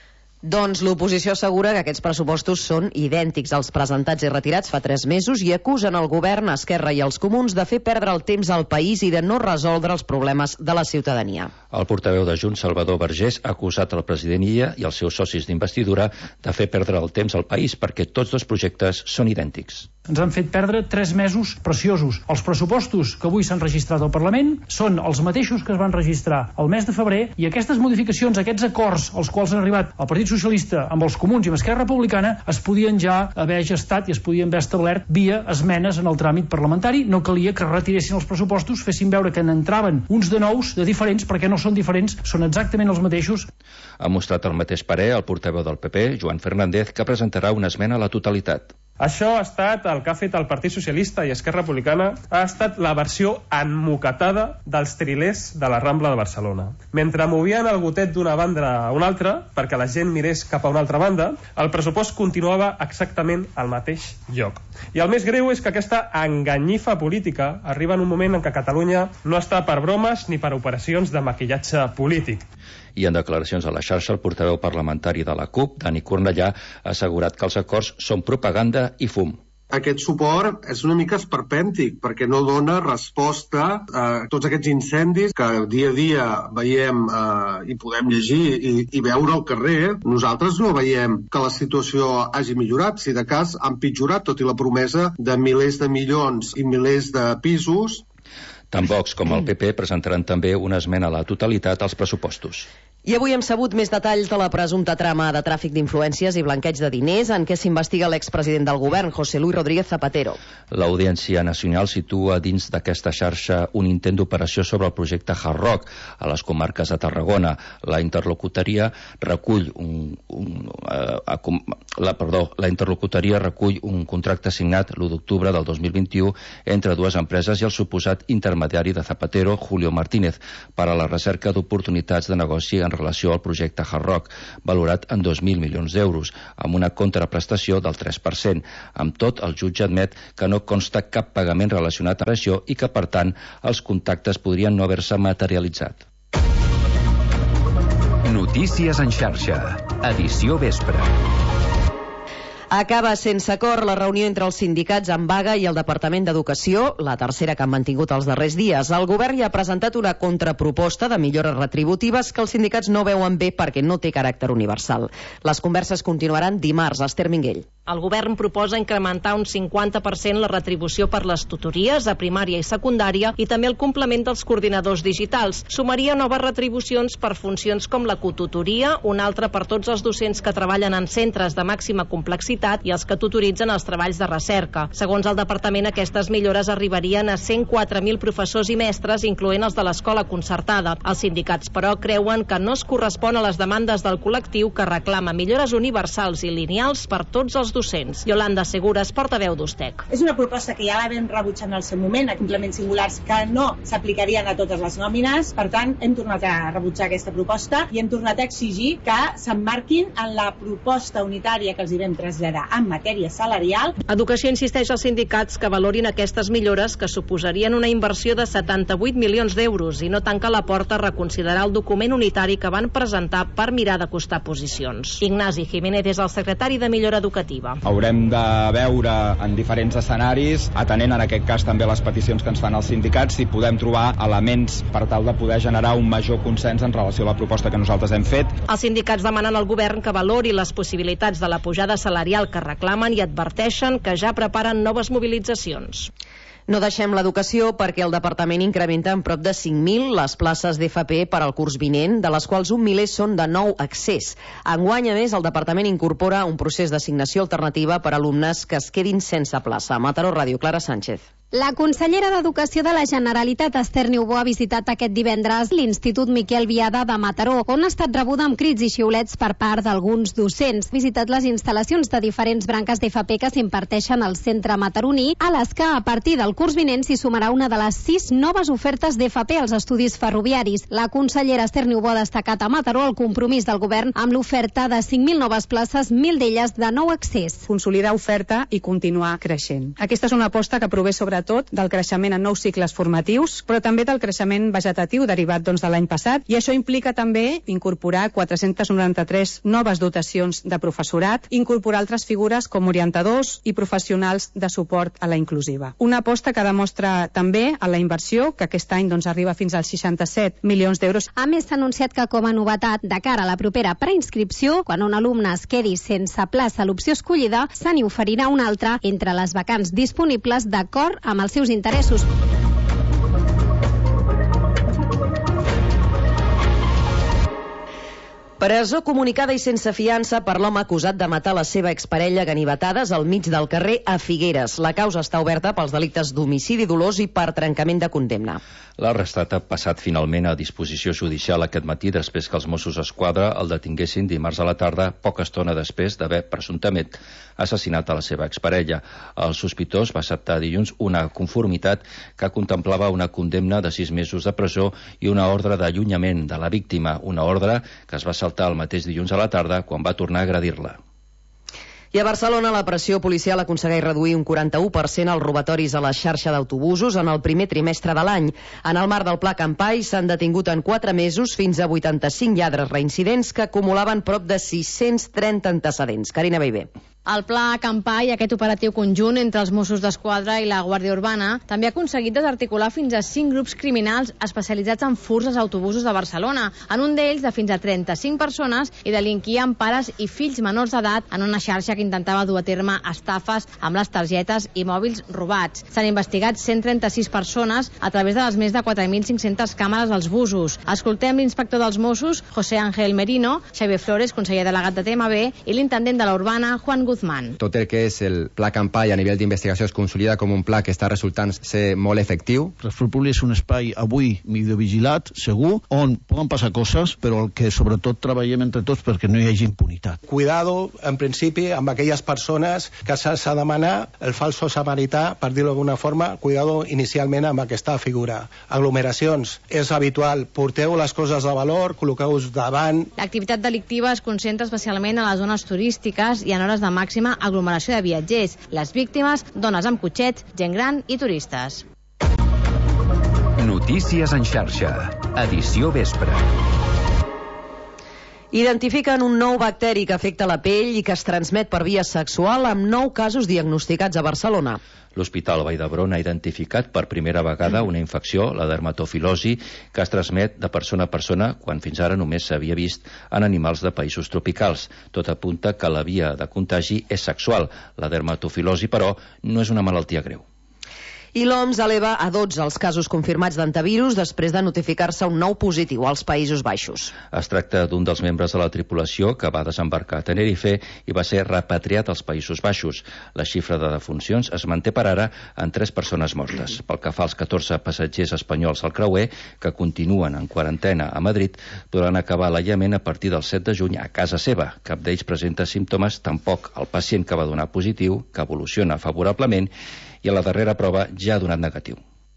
Doncs l'oposició assegura que aquests pressupostos són idèntics als presentats i retirats fa 3 mesos i acusen el govern, Esquerra i els comuns de fer perdre el temps al país i de no resoldre els problemes de la ciutadania. El portaveu de Junts, Salvador Vergés, ha acusat el president Illa i els seus socis d'investidura de fer perdre el temps al país perquè tots dos projectes són idèntics. Ens han fet perdre 3 mesos preciosos. Els pressupostos que avui s'han registrat al Parlament són els mateixos que es van registrar el mes de febrer, i aquestes modificacions, aquests acords als quals han arribat el Partit Socialista amb els comuns i amb Esquerra Republicana es podien ja haver gestat i es podien haver establert via esmenes en el tràmit parlamentari. No calia que retiressin els pressupostos, fessin veure que n'entraven uns de nous, de diferents, perquè no són diferents, són exactament els mateixos. Ha mostrat el mateix parer el portaveu del PP, Joan Fernández, que presentarà una esmena a la totalitat. Això ha estat el que ha fet el Partit Socialista i Esquerra Republicana, ha estat la versió emmocatada dels trilers de la Rambla de Barcelona. Mentre movien el gotet d'una banda a una altra, perquè la gent mirés cap a una altra banda, el pressupost continuava exactament al mateix lloc. I el més greu és que aquesta enganyifa política arriba en un moment en què Catalunya no està per bromes ni per operacions de maquillatge polític. I en declaracions a la xarxa, el portaveu parlamentari de la CUP, Dani Cornellà, ha assegurat que els acords són propaganda i fum. Aquest suport és una mica esperpèntic perquè no dona resposta a tots aquests incendis que dia a dia veiem i podem llegir i veure al carrer. Nosaltres no veiem que la situació hagi millorat, si de cas ha empitjorat, tot i la promesa de milers de milions i milers de pisos. Tant Vox com el PP presentaran també una esmena a la totalitat als pressupostos. I avui hem sabut més detalls de la presumpta trama de tràfic d'influències i blanqueig de diners en què s'investiga l'expresident del govern, José Luis Rodríguez Zapatero. L'Audiència Nacional situa dins d'aquesta xarxa un intent d'operació sobre el projecte Hard Rock a les comarques de Tarragona. La interlocutoria recull un contracte signat l'1 d'octubre del 2021 entre dues empreses i el suposat intermediari de Zapatero, Julio Martínez, per a la recerca d'oportunitats de negoci en relació al projecte Hard Rock, valorat en 2.000 milions d'euros, amb una contraprestació del 3%. Amb tot, el jutge admet que no consta cap pagament relacionat amb això i que, per tant, els contactes podrien no haver-se materialitzat. Notícies en xarxa. Edició vespre. Acaba sense acord la reunió entre els sindicats en vaga i el Departament d'Educació, la tercera que han mantingut els darrers dies. El govern ja ha presentat una contraproposta de millores retributives que els sindicats no veuen bé perquè no té caràcter universal. Les converses continuaran dimarts. Esther Minguell. El govern proposa incrementar un 50% la retribució per les tutories a primària i secundària i també el complement dels coordinadors digitals. Sumaria noves retribucions per funcions com la cotutoria, una altra per tots els docents que treballen en centres de màxima complexitat i els que tutoritzen els treballs de recerca. Segons el departament, aquestes millores arribarien a 104.000 professors i mestres, incloent els de l'escola concertada. Els sindicats, però, creuen que no es correspon a les demandes del col·lectiu que reclama millores universals i lineals per tots els docents. Yolanda Segures, portaveu d'Ustec. És una proposta que ja la vam rebutjar en el seu moment, a complements singulars que no s'aplicarien a totes les nòmines. Per tant, hem tornat a rebutjar aquesta proposta i hem tornat a exigir que s'emmarquin en la proposta unitària que els hi vam traslladar en matèria salarial. Educació insisteix als sindicats que valorin aquestes millores, que suposarien una inversió de 78 milions d'euros, i no tanca la porta a reconsiderar el document unitari que van presentar per mirar d'acostar posicions. Ignasi Jiménez és el secretari de Millora Educativa. Haurem de veure en diferents escenaris, atenent en aquest cas també les peticions que ens fan els sindicats, si podem trobar elements per tal de poder generar un major consens en relació a la proposta que nosaltres hem fet. Els sindicats demanen al govern que valori les possibilitats de la pujada salarial que reclamen i adverteixen que ja preparen noves mobilitzacions. No deixem l'educació perquè el departament incrementa en prop de 5.000 les places d'FP per al curs vinent, de les quals 1 miler són de nou accés. Enguany, a més, el departament incorpora un procés d'assignació alternativa per a alumnes que es quedin sense plaça. Mataró Ràdio, Clara Sánchez. La consellera d'Educació de la Generalitat, Esther Niubó, ha visitat aquest divendres l'Institut Miquel Biada de Mataró, on ha estat rebuda amb crits i xiulets per part d'alguns docents. Ha visitat les instal·lacions de diferents branques d'FP que s'imparteixen al centre mataroní, a les que, a partir del curs vinent, s'hi sumarà una de les 6 noves ofertes d'FP als estudis ferroviaris. La consellera Esther Niubó ha destacat a Mataró el compromís del govern amb l'oferta de 5.000 noves places, 1.000 d'elles de nou accés. Consolidar oferta i continuar creixent. Aquesta és una aposta que prové sobretot del creixement en nous cicles formatius, però també del creixement vegetatiu derivat de l'any passat, i això implica també incorporar 493 noves dotacions de professorat, incorporar altres figures com orientadors i professionals de suport a la inclusiva. Una aposta que demostra també a la inversió, que aquest any arriba fins als 67 milions d'euros. A més, s'ha anunciat que, com a novetat, de cara a la propera preinscripció, quan un alumne es quedi sense plaça a l'opció escollida, se n'hi oferirà una altra entre les vacants disponibles d'acord amb els seus interessos. Presó comunicada i sense fiança per l'home acusat de matar la seva exparella a ganivetades al mig del carrer a Figueres. La causa està oberta pels delictes d'homicidi dolós i per trencament de condemna. L'arrestat ha passat finalment a disposició judicial aquest matí després que els Mossos d'Esquadra el detinguessin dimarts a la tarda, poca estona després d'haver presumptament assassinat a la seva exparella. El sospitós va acceptar dilluns una conformitat que contemplava una condemna de 6 mesos de presó i una ordre d'allunyament de la víctima, una ordre que es va saltar el mateix dilluns a la tarda quan va tornar a agredir-la. I a Barcelona la pressió policial aconsegueix reduir un 41% els robatoris a la xarxa d'autobusos en el primer trimestre de l'any. En el marc del Pla Campai s'han detingut en 4 mesos fins a 85 lladres reincidents que acumulaven prop de 630 antecedents. Carina Beiber. El pla Campai, aquest operatiu conjunt entre els Mossos d'Esquadra i la Guàrdia Urbana, també ha aconseguit desarticular fins a 5 grups criminals especialitzats en furts als autobusos de Barcelona, en un d'ells de fins a 35 persones, i delinquir amb pares i fills menors d'edat en una xarxa que intentava dur a terme estafes amb les targetes i mòbils robats. S'han investigat 136 persones a través de les més de 4.500 càmeres als busos. Escoltem l'inspector dels Mossos, José Ángel Merino, Xavier Flores, conseller delegat de TMB, i l'intendent de la Urbana, Juan Guzmán. Tot el que és el pla Campai a nivell d'investigació es consolida com un pla que està resultant ser molt efectiu. Transport públic és un espai avui videovigilat, segur, on poden passar coses, però el que sobretot treballem entre tots perquè no hi hagi impunitat. Cuidado, en principi, amb aquelles persones que s'ha de demanar el falso samarità, per dir-ho d'alguna forma, cuidado inicialment amb aquesta figura. Aglomeracions, és habitual, porteu les coses de valor, col·loqueu-vos davant. L'activitat delictiva es concentra especialment a les zones turístiques i en hores de màxima aglomeració de viatgers. Les víctimes, dones amb cotxet, gent gran i turistes. Notícies en xarxa. Edició vespre. Identifiquen un nou bacteri que afecta la pell i que es transmet per via sexual amb 9 casos diagnosticats a Barcelona. L'Hospital Vall d'Hebron ha identificat per primera vegada una infecció, la dermatofilosi, que es transmet de persona a persona quan fins ara només s'havia vist en animals de països tropicals. Tot apunta que la via de contagi és sexual. La dermatofilosi, però, no és una malaltia greu. I l'OMS eleva a 12 els casos confirmats d'antivirus després de notificar-se un nou positiu als Països Baixos. Es tracta d'un dels membres de la tripulació que va desembarcar a Tenerife i va ser repatriat als Països Baixos. La xifra de defuncions es manté per ara en 3 persones mortes. Pel que fa als 14 passatgers espanyols al creuer, que continuen en quarantena a Madrid, podran acabar l'aïllament a partir del 7 de juny a casa seva. Cap d'ells presenta símptomes, tampoc el pacient que va donar positiu, que evoluciona favorablement, i a la darrera prova ja ha donat negatiu.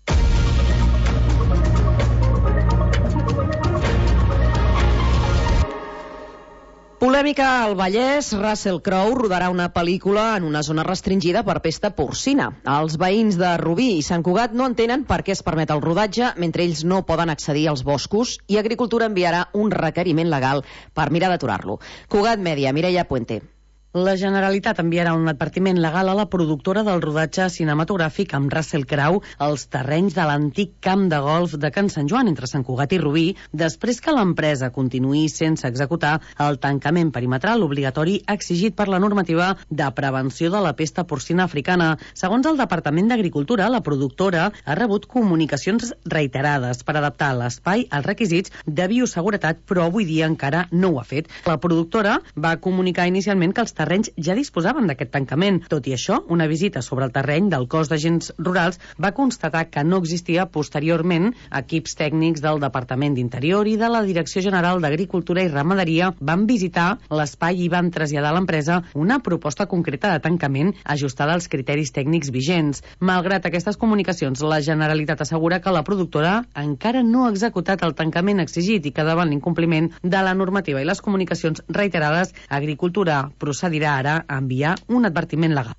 Polèmica al Vallès, Russell Crowe rodarà una pel·lícula en una zona restringida per pesta porcina. Els veïns de Rubí i Sant Cugat no entenen per què es permet el rodatge mentre ells no poden accedir als boscos, i Agricultura enviarà un requeriment legal per mirar d'aturar-lo. Cugat Mèdia, Mireia Puente. La Generalitat enviarà un advertiment legal a la productora del rodatge cinematogràfic amb Russell Crowe als terrenys de l'antic camp de golf de Can Sant Joan entre Sant Cugat i Rubí, després que l'empresa continuï sense executar el tancament perimetral obligatori exigit per la normativa de prevenció de la pesta porcina africana. Segons el Departament d'Agricultura, la productora ha rebut comunicacions reiterades per adaptar l'espai als requisits de bioseguretat, però avui dia encara no ho ha fet. La productora va comunicar inicialment que els terrenys ja disposaven d'aquest tancament. Tot i això, una visita sobre el terreny del cos d'agents rurals va constatar que no existia. Posteriorment, equips tècnics del Departament d'Interior i de la Direcció General d'Agricultura i Ramaderia van visitar l'espai i van traslladar a l'empresa una proposta concreta de tancament ajustada als criteris tècnics vigents. Malgrat aquestes comunicacions, la Generalitat assegura que la productora encara no ha executat el tancament exigit i que davant l'incompliment de la normativa i les comunicacions reiterades, Agricultura procedirà ara a enviar un advertiment legal.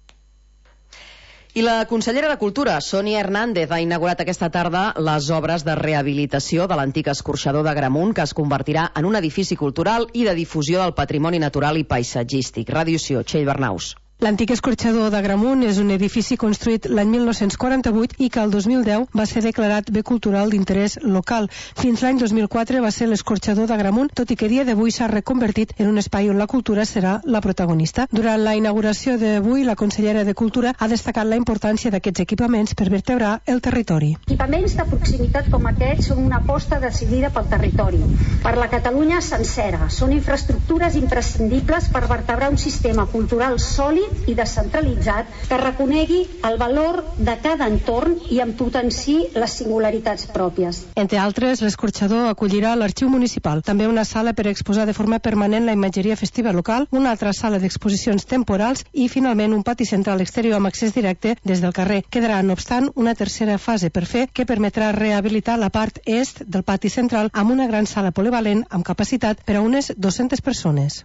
I la consellera de Cultura, Sònia Hernández, ha inaugurat aquesta tarda les obres de rehabilitació de l'antic escorxador d'Agramunt, que es convertirà en un edifici cultural i de difusió del patrimoni natural i paisatgístic. Ràdio Sió, Txell Bernaus. L'antic escorxador d'Agramunt és un edifici construït l'any 1948 i que el 2010 va ser declarat bé cultural d'interès local. Fins l'any 2004 va ser l'escorxador d'Agramunt, tot i que a dia d'avui s'ha reconvertit en un espai on la cultura serà la protagonista. Durant la inauguració d'avui, la consellera de Cultura ha destacat la importància d'aquests equipaments per vertebrar el territori. Equipaments de proximitat com aquests són una aposta decidida pel territori, per la Catalunya sencera. Són infraestructures imprescindibles per vertebrar un sistema cultural sòlid i descentralitzat que reconegui el valor de cada entorn i en potenciï les singularitats pròpies. Entre altres, l'escorxador acollirà l'Arxiu Municipal, també una sala per exposar de forma permanent la imatgeria festiva local, una altra sala d'exposicions temporals i, finalment, un pati central exterior amb accés directe des del carrer. Quedarà, no obstant, una tercera fase per fer que permetrà rehabilitar la part est del pati central amb una gran sala polivalent amb capacitat per a unes 200 persones.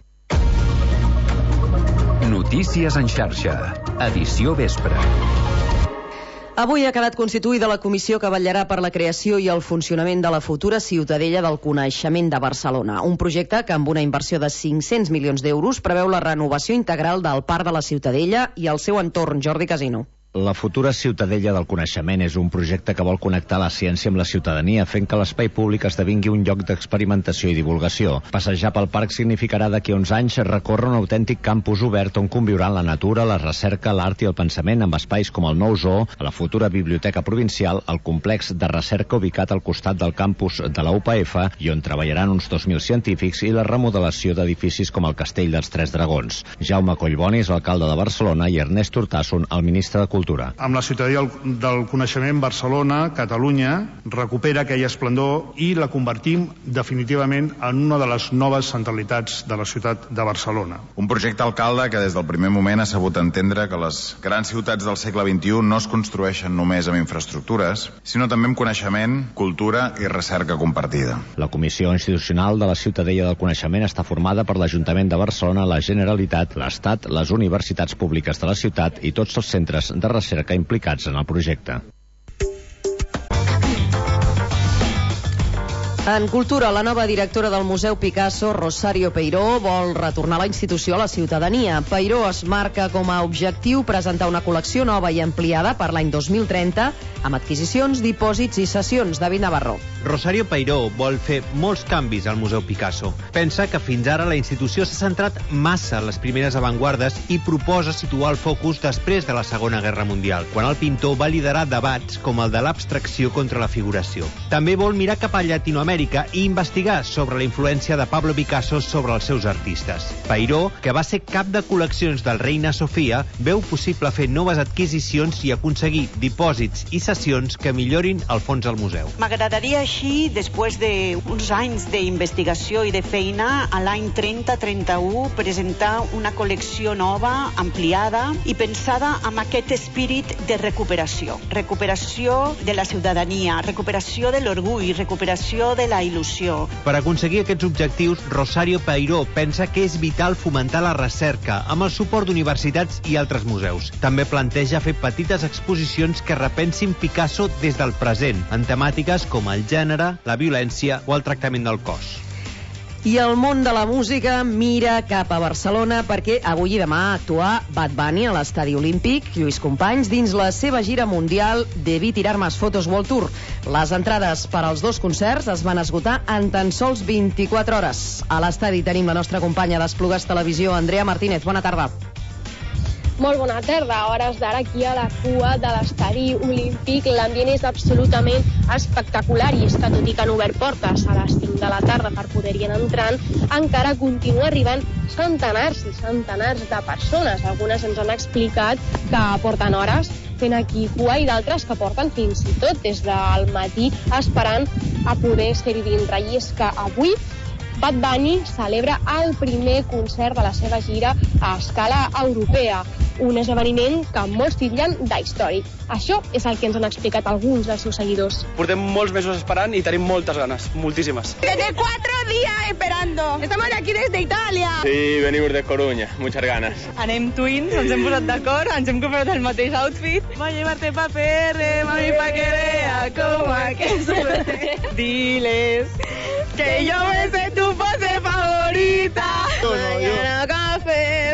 Notícies en xarxa. Edició vespre. Avui ha quedat constituïda la comissió que vetllarà per la creació i el funcionament de la futura Ciutadella del Coneixement de Barcelona. Un projecte que, amb una inversió de 500 milions d'euros, preveu la renovació integral del Parc de la Ciutadella i el seu entorn. Jordi Casino. La futura Ciutadella del Coneixement és un projecte que vol connectar la ciència amb la ciutadania, fent que l'espai públic esdevingui un lloc d'experimentació i divulgació. Passejar pel parc significarà d'aquí a uns anys recórrer un autèntic campus obert on conviuran la natura, la recerca, l'art i el pensament amb espais com el nou zoo, la futura Biblioteca Provincial, el complex de recerca ubicat al costat del campus de la UPF i on treballaran uns 2.000 científics i la remodelació d'edificis com el Castell dels Tres Dragons. Jaume Collboni és l'alcalde de Barcelona i Ernest Urtasun, el ministre de Cultura. Amb la Ciutadella del Coneixement, Barcelona, Catalunya, recupera aquella esplendor i la convertim definitivament en una de les noves centralitats de la ciutat de Barcelona. Un projecte, alcalde, que des del primer moment ha sabut entendre que les grans ciutats del segle XXI no es construeixen només amb infraestructures, sinó també amb coneixement, cultura i recerca compartida. La Comissió Institucional de la Ciutadella del Coneixement està formada per l'Ajuntament de Barcelona, la Generalitat, l'Estat, les universitats públiques de la ciutat i tots els centres de recerca implicats en el projecte. En cultura, la nova directora del Museu Picasso, Rosario Peiró, vol retornar la institució a la ciutadania. Peiró es marca com a objectiu presentar una col·lecció nova i ampliada per l'any 2030 amb adquisicions, dipòsits i sessions. David Navarro. Rosario Peiró vol fer molts canvis al Museu Picasso. Pensa que fins ara la institució s'ha centrat massa en les primeres avantguardes i proposa situar el focus després de la Segona Guerra Mundial, quan el pintor va liderar debats com el de l'abstracció contra la figuració. També vol mirar cap a Llatinoamèrica i investigar sobre la influència de Pablo Picasso sobre els seus artistes. Peiró, que va ser cap de col·leccions del Reina Sofia, veu possible fer noves adquisicions i aconseguir dipòsits i sessions que millorin el fons del museu. M'agradaria així, després d'uns anys d'investigació i de feina, a l'any 30-31 presentar una col·lecció nova, ampliada i pensada amb aquest espírit de recuperació. Recuperació de la ciutadania, recuperació de l'orgull, recuperació de la il·lusió. Per aconseguir aquests objectius, Rosario Peiró pensa que és vital fomentar la recerca amb el suport d'universitats i altres museus. També planteja fer petites exposicions que repensin Picasso des del present, en temàtiques com el gènere, la violència o el tractament del cos. I el món de la música mira cap a Barcelona perquè avui i demà actua Bad Bunny a l'Estadi Olímpic, Lluís Companys, dins la seva gira mundial Debí tirar más fotos World Tour. Les entrades per als dos concerts es van esgotar en tan sols 24 hores. A l'estadi tenim la nostra companya d'Esplugues Televisió, Andrea Martínez. Bona tarda. Molt bona tarda. A hores d'ara aquí a la cua de l'Estadi Olímpic l'ambient és absolutament espectacular i és que tot i que han obert portes a les 5 de la tarda per poder-hi anar entrant, encara continua arribant centenars i centenars de persones. Algunes ens han explicat que porten hores fent aquí cua i d'altres que porten fins i tot des del matí esperant a poder ser-hi dintre. I és que avui Bad Bunny celebra el primer concert de la seva gira a escala europea, un esdeveniment que molts titllen d'històric. Això és el que ens han explicat alguns dels seus seguidors. Portem molts mesos esperant i tenim moltes ganes, moltíssimes. Desde 4 días esperando. Estamos aquí desde Italia. Sí, venimos de Coruña, muchas ganas. Anem twins, ens hem posat d'acord, ens hem comprat el mateix outfit. Voy a llevarte pa' PR, mami, pa' que vea como aquel suerte. Diles que yo me sé tu pose favorita. Mañana café.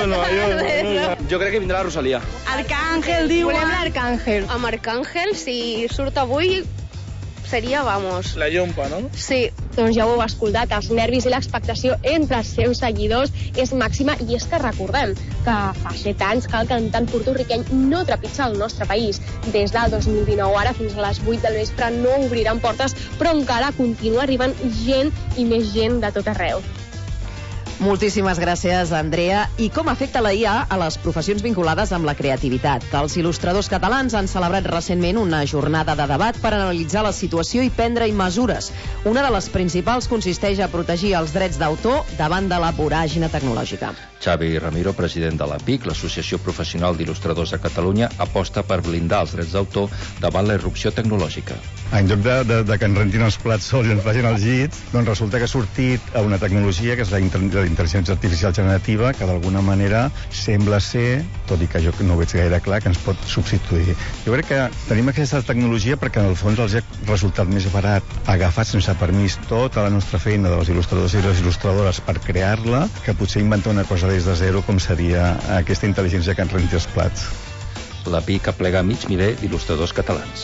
Jo crec que vindrà la Rosalia. Arcángel, diu. Volem l'Arcángel. Amb Arcángel, si surt avui, seria, vamos... La llompa, no? Sí, doncs ja ho heu escoltat, els nervis i l'expectació entre els seus seguidors és màxima i és que recordem que fa 7 anys que el cantant porto-riqueny no trepitja el nostre país. Des del 2019 ara fins a les 8 del vespre no obriran portes, però encara continua arribant gent i més gent de tot arreu. Moltíssimes gràcies, Andrea. I com afecta la IA a les professions vinculades amb la creativitat? Els il·lustradors catalans han celebrat recentment una jornada de debat per analitzar la situació i prendre-hi mesures. Una de les principals consisteix a protegir els drets d'autor davant de la voràgine tecnològica. Xavi Ramiro, president de l'APIC, l'Associació Professional d'Il·lustradors de Catalunya, aposta per blindar els drets d'autor davant la irrupció tecnològica. En lloc de que ens rentin els plats sols i ens facin els llits, doncs resulta que ha sortit una tecnologia que és la intel·ligència artificial generativa, que d'alguna manera sembla ser, tot i que jo no ho veig gaire clar, que ens pot substituir. Jo crec que tenim aquesta tecnologia perquè en el fons els ha resultat més barat agafar sense permís tota la nostra feina dels il·lustradors i les il·lustradores per crear-la, que potser inventar una cosa des de zero com seria aquesta intel·ligència que ens renti els plats. La PIC aplega mig miler d'il·lustradors catalans.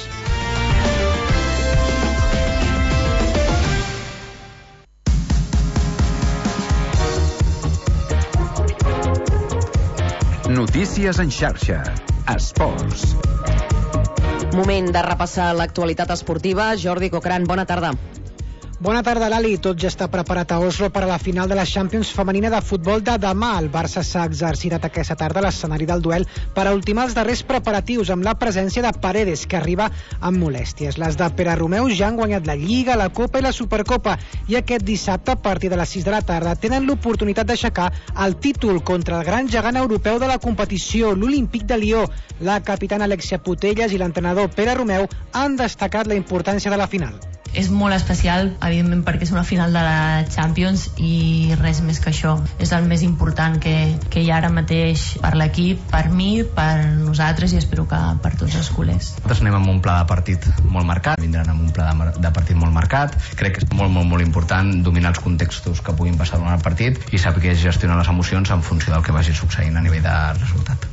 Notícies en xarxa. Esports. Moment de repassar l'actualitat esportiva. Jordi Cocran, bona tarda. Bona tarda, Lali. Tot ja està preparat a Oslo per a la final de la Champions femenina de futbol de demà. El Barça s'ha exercitat aquesta tarda a l'escenari del duel per a ultimar els darrers preparatius amb la presència de Paredes, que arriba amb molèsties. Les de Pere Romeu ja han guanyat la Lliga, la Copa i la Supercopa, i aquest dissabte, a partir de les 6 de la tarda, tenen l'oportunitat d'aixecar el títol contra el gran gegant europeu de la competició, l'Olímpic de Lió. La capitana Alexia Putellas i l'entrenador Pere Romeu han destacat la importància de la final. És molt especial, evidentment, perquè és una final de la Champions i res més que això. És el més important que hi ha ara mateix per l'equip, per mi, per nosaltres i espero que per tots els culers. Nosaltres anem amb un pla de partit molt marcat, vindran amb un pla de partit molt marcat. Crec que és molt important dominar els contextos que puguin passar durant el partit i saber gestionar les emocions en funció del que vagi succeint a nivell de resultat.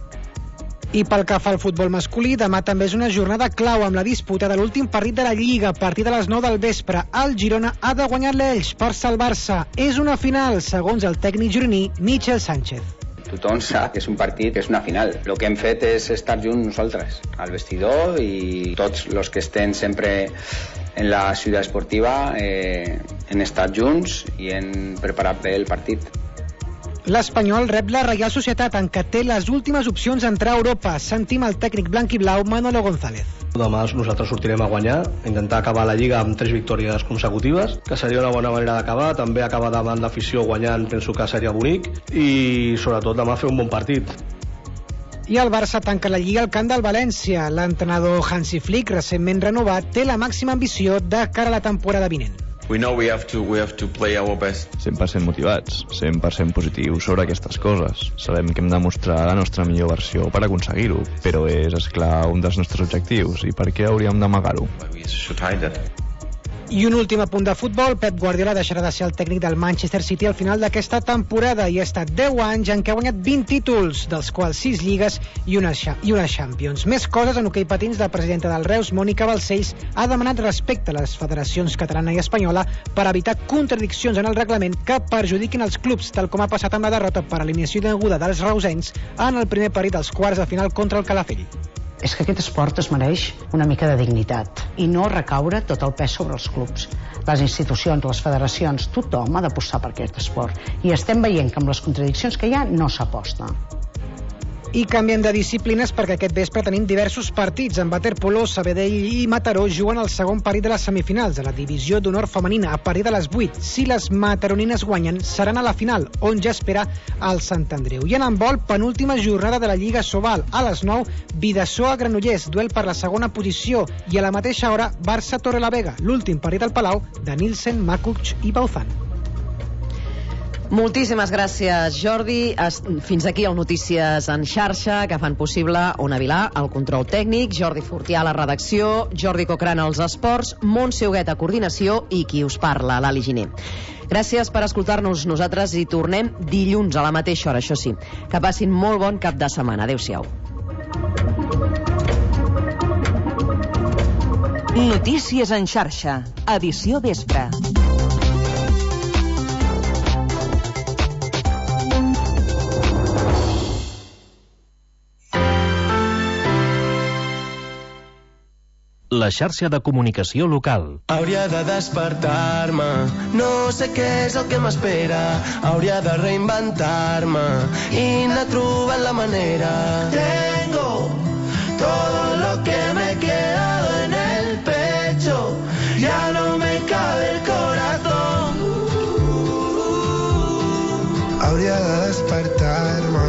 I pel que fa al futbol masculí, demà també és una jornada clau amb la disputa de l'últim partit de la Lliga a partir de les 9 del vespre. El Girona ha de guanyar l'Elx per salvar-se. És una final, segons el tècnic gironí Michel Sánchez. Tothom sap que és un partit, que és una final. El que hem fet és estar junts nosaltres, al vestidor, i tots els que estem sempre en la ciutat esportiva hem estat junts i hem preparat bé el partit. L'Espanyol rep la Reial Societat, en què té les últimes opcions d'entrar a Europa. Sentim el tècnic blanc i blau Manolo González. Demà nosaltres sortirem a guanyar, intentar acabar la Lliga amb 3 victòries consecutives, que seria una bona manera d'acabar, també acabar davant l'afició guanyant, penso que seria bonic, i sobretot demà fer un bon partit. I el Barça tanca la Lliga al camp del València. L'entrenador Hansi Flick, recentment renovat, té la màxima ambició de cara a la temporada vinent. We know we have to play our best. 100% motivats, 100% positius sobre aquestes coses. Sabem que hem de mostrar la nostra millor versió per aconseguir-ho, però és, esclar, un dels nostres objectius. I per què hauríem d'amagar-ho? We should hide that. I un últim apunt de futbol. Pep Guardiola deixarà de ser el tècnic del Manchester City al final d'aquesta temporada i ha estat 10 anys en què ha guanyat 20 títols, dels quals 6 lligues i una Champions. Més coses en hoquei patins. La presidenta del Reus, Mònica Balcells, ha demanat respecte a les federacions catalana i espanyola per evitar contradiccions en el reglament que perjudiquin els clubs, tal com ha passat amb la derrota per alineació deguda dels reusencs en el primer partit dels quarts de final contra el Calafell. És que aquest esport es mereix una mica de dignitat i no recaure tot el pes sobre els clubs. Les institucions, les federacions, tothom ha d'apostar per aquest esport. I estem veient que amb les contradiccions que hi ha no s'aposta. I canviem de disciplines perquè aquest vespre tenim diversos partits. En waterpolo, Sabadell i Mataró juguen el segon partit de les semifinals de la divisió d'honor femenina a partir de les 8. Si les mataronines guanyen, seran a la final, on ja espera el Sant Andreu. I en handbol, penúltima jornada de la Lliga Sobal. A les 9, Bidasoa a Granollers, duel per la segona posició. I a la mateixa hora, Barça-Torrelavega, l'últim partit al Palau de Nielsen, Makuch i Bauzán. Moltíssimes gràcies, Jordi. Fins aquí el Notícies en xarxa, que fan possible Ona Vilà, el control tècnic, Jordi Fortià a la redacció, Jordi Cocran als esports, Montse Huguet a coordinació i qui us parla, l'Ali Giner. Gràcies per escoltar-nos. Nosaltres hi tornem dilluns a la mateixa hora, això sí. Que passin molt bon cap de setmana. Adéu-siau. Notícies en xarxa, edició vespre. La xarxa de comunicació local. Hauria de despertar-me, no sé què és el que m'espera. Hauria de reinventar-me i anar trobant la manera. Tengo todo lo que me he quedado en el pecho, ya no me cabe el corazón. hauria de despertar-me.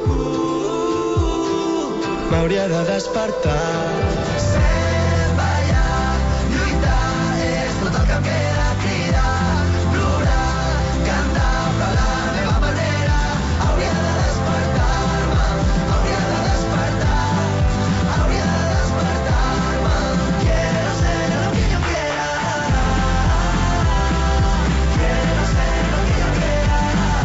M'hauria de despertar. Ser, ballar, lluitar, és tot el que em queda, cridar, plorar, cantar, però a la meva manera. Hauria de despertar-me, hauria de despertar, hauria de despertar-me. Quiero ser lo que yo quiera, quiero ser lo que yo quiera.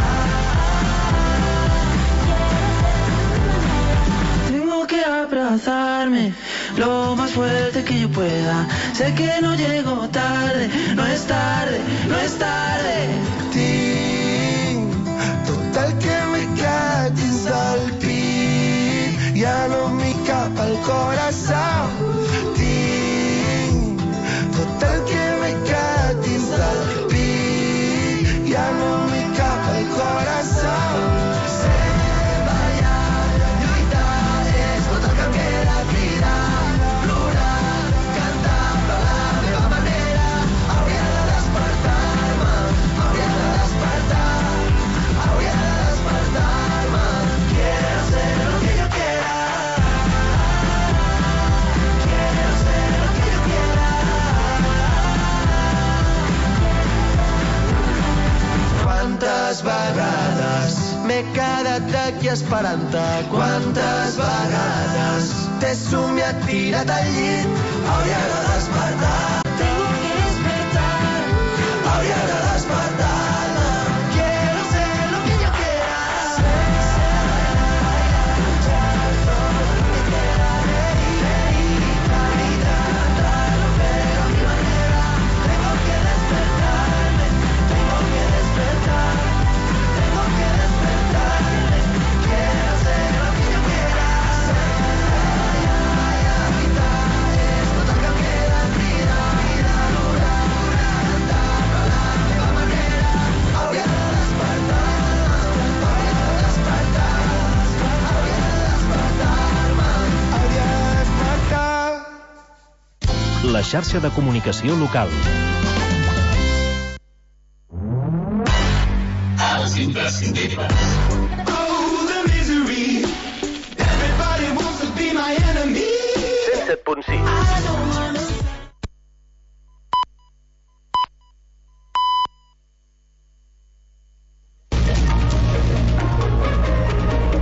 Tengo que abrazarme lo más fuerte que yo pueda. Sé que no llego tarde, no es tarde, no es tarde. Tinc tot el que m'he quedat dins del pit, ja no m'hi cap al coração. Tinc tot el que m'he quedat dins del pit, ja no m'hi cap al coração. Quantes vegades m'he quedat aquí esperant-te, quantes vegades t'he somiat tirat al llit. Hauria de despertar, tengo que despertar, hauria de despertar-me. Quiero ser lo que yo quiera, luchar todo lo que quiera, intentarlo pero a mi manera. Tengo que despertarme, tengo que despertar. La xarxa de comunicació local.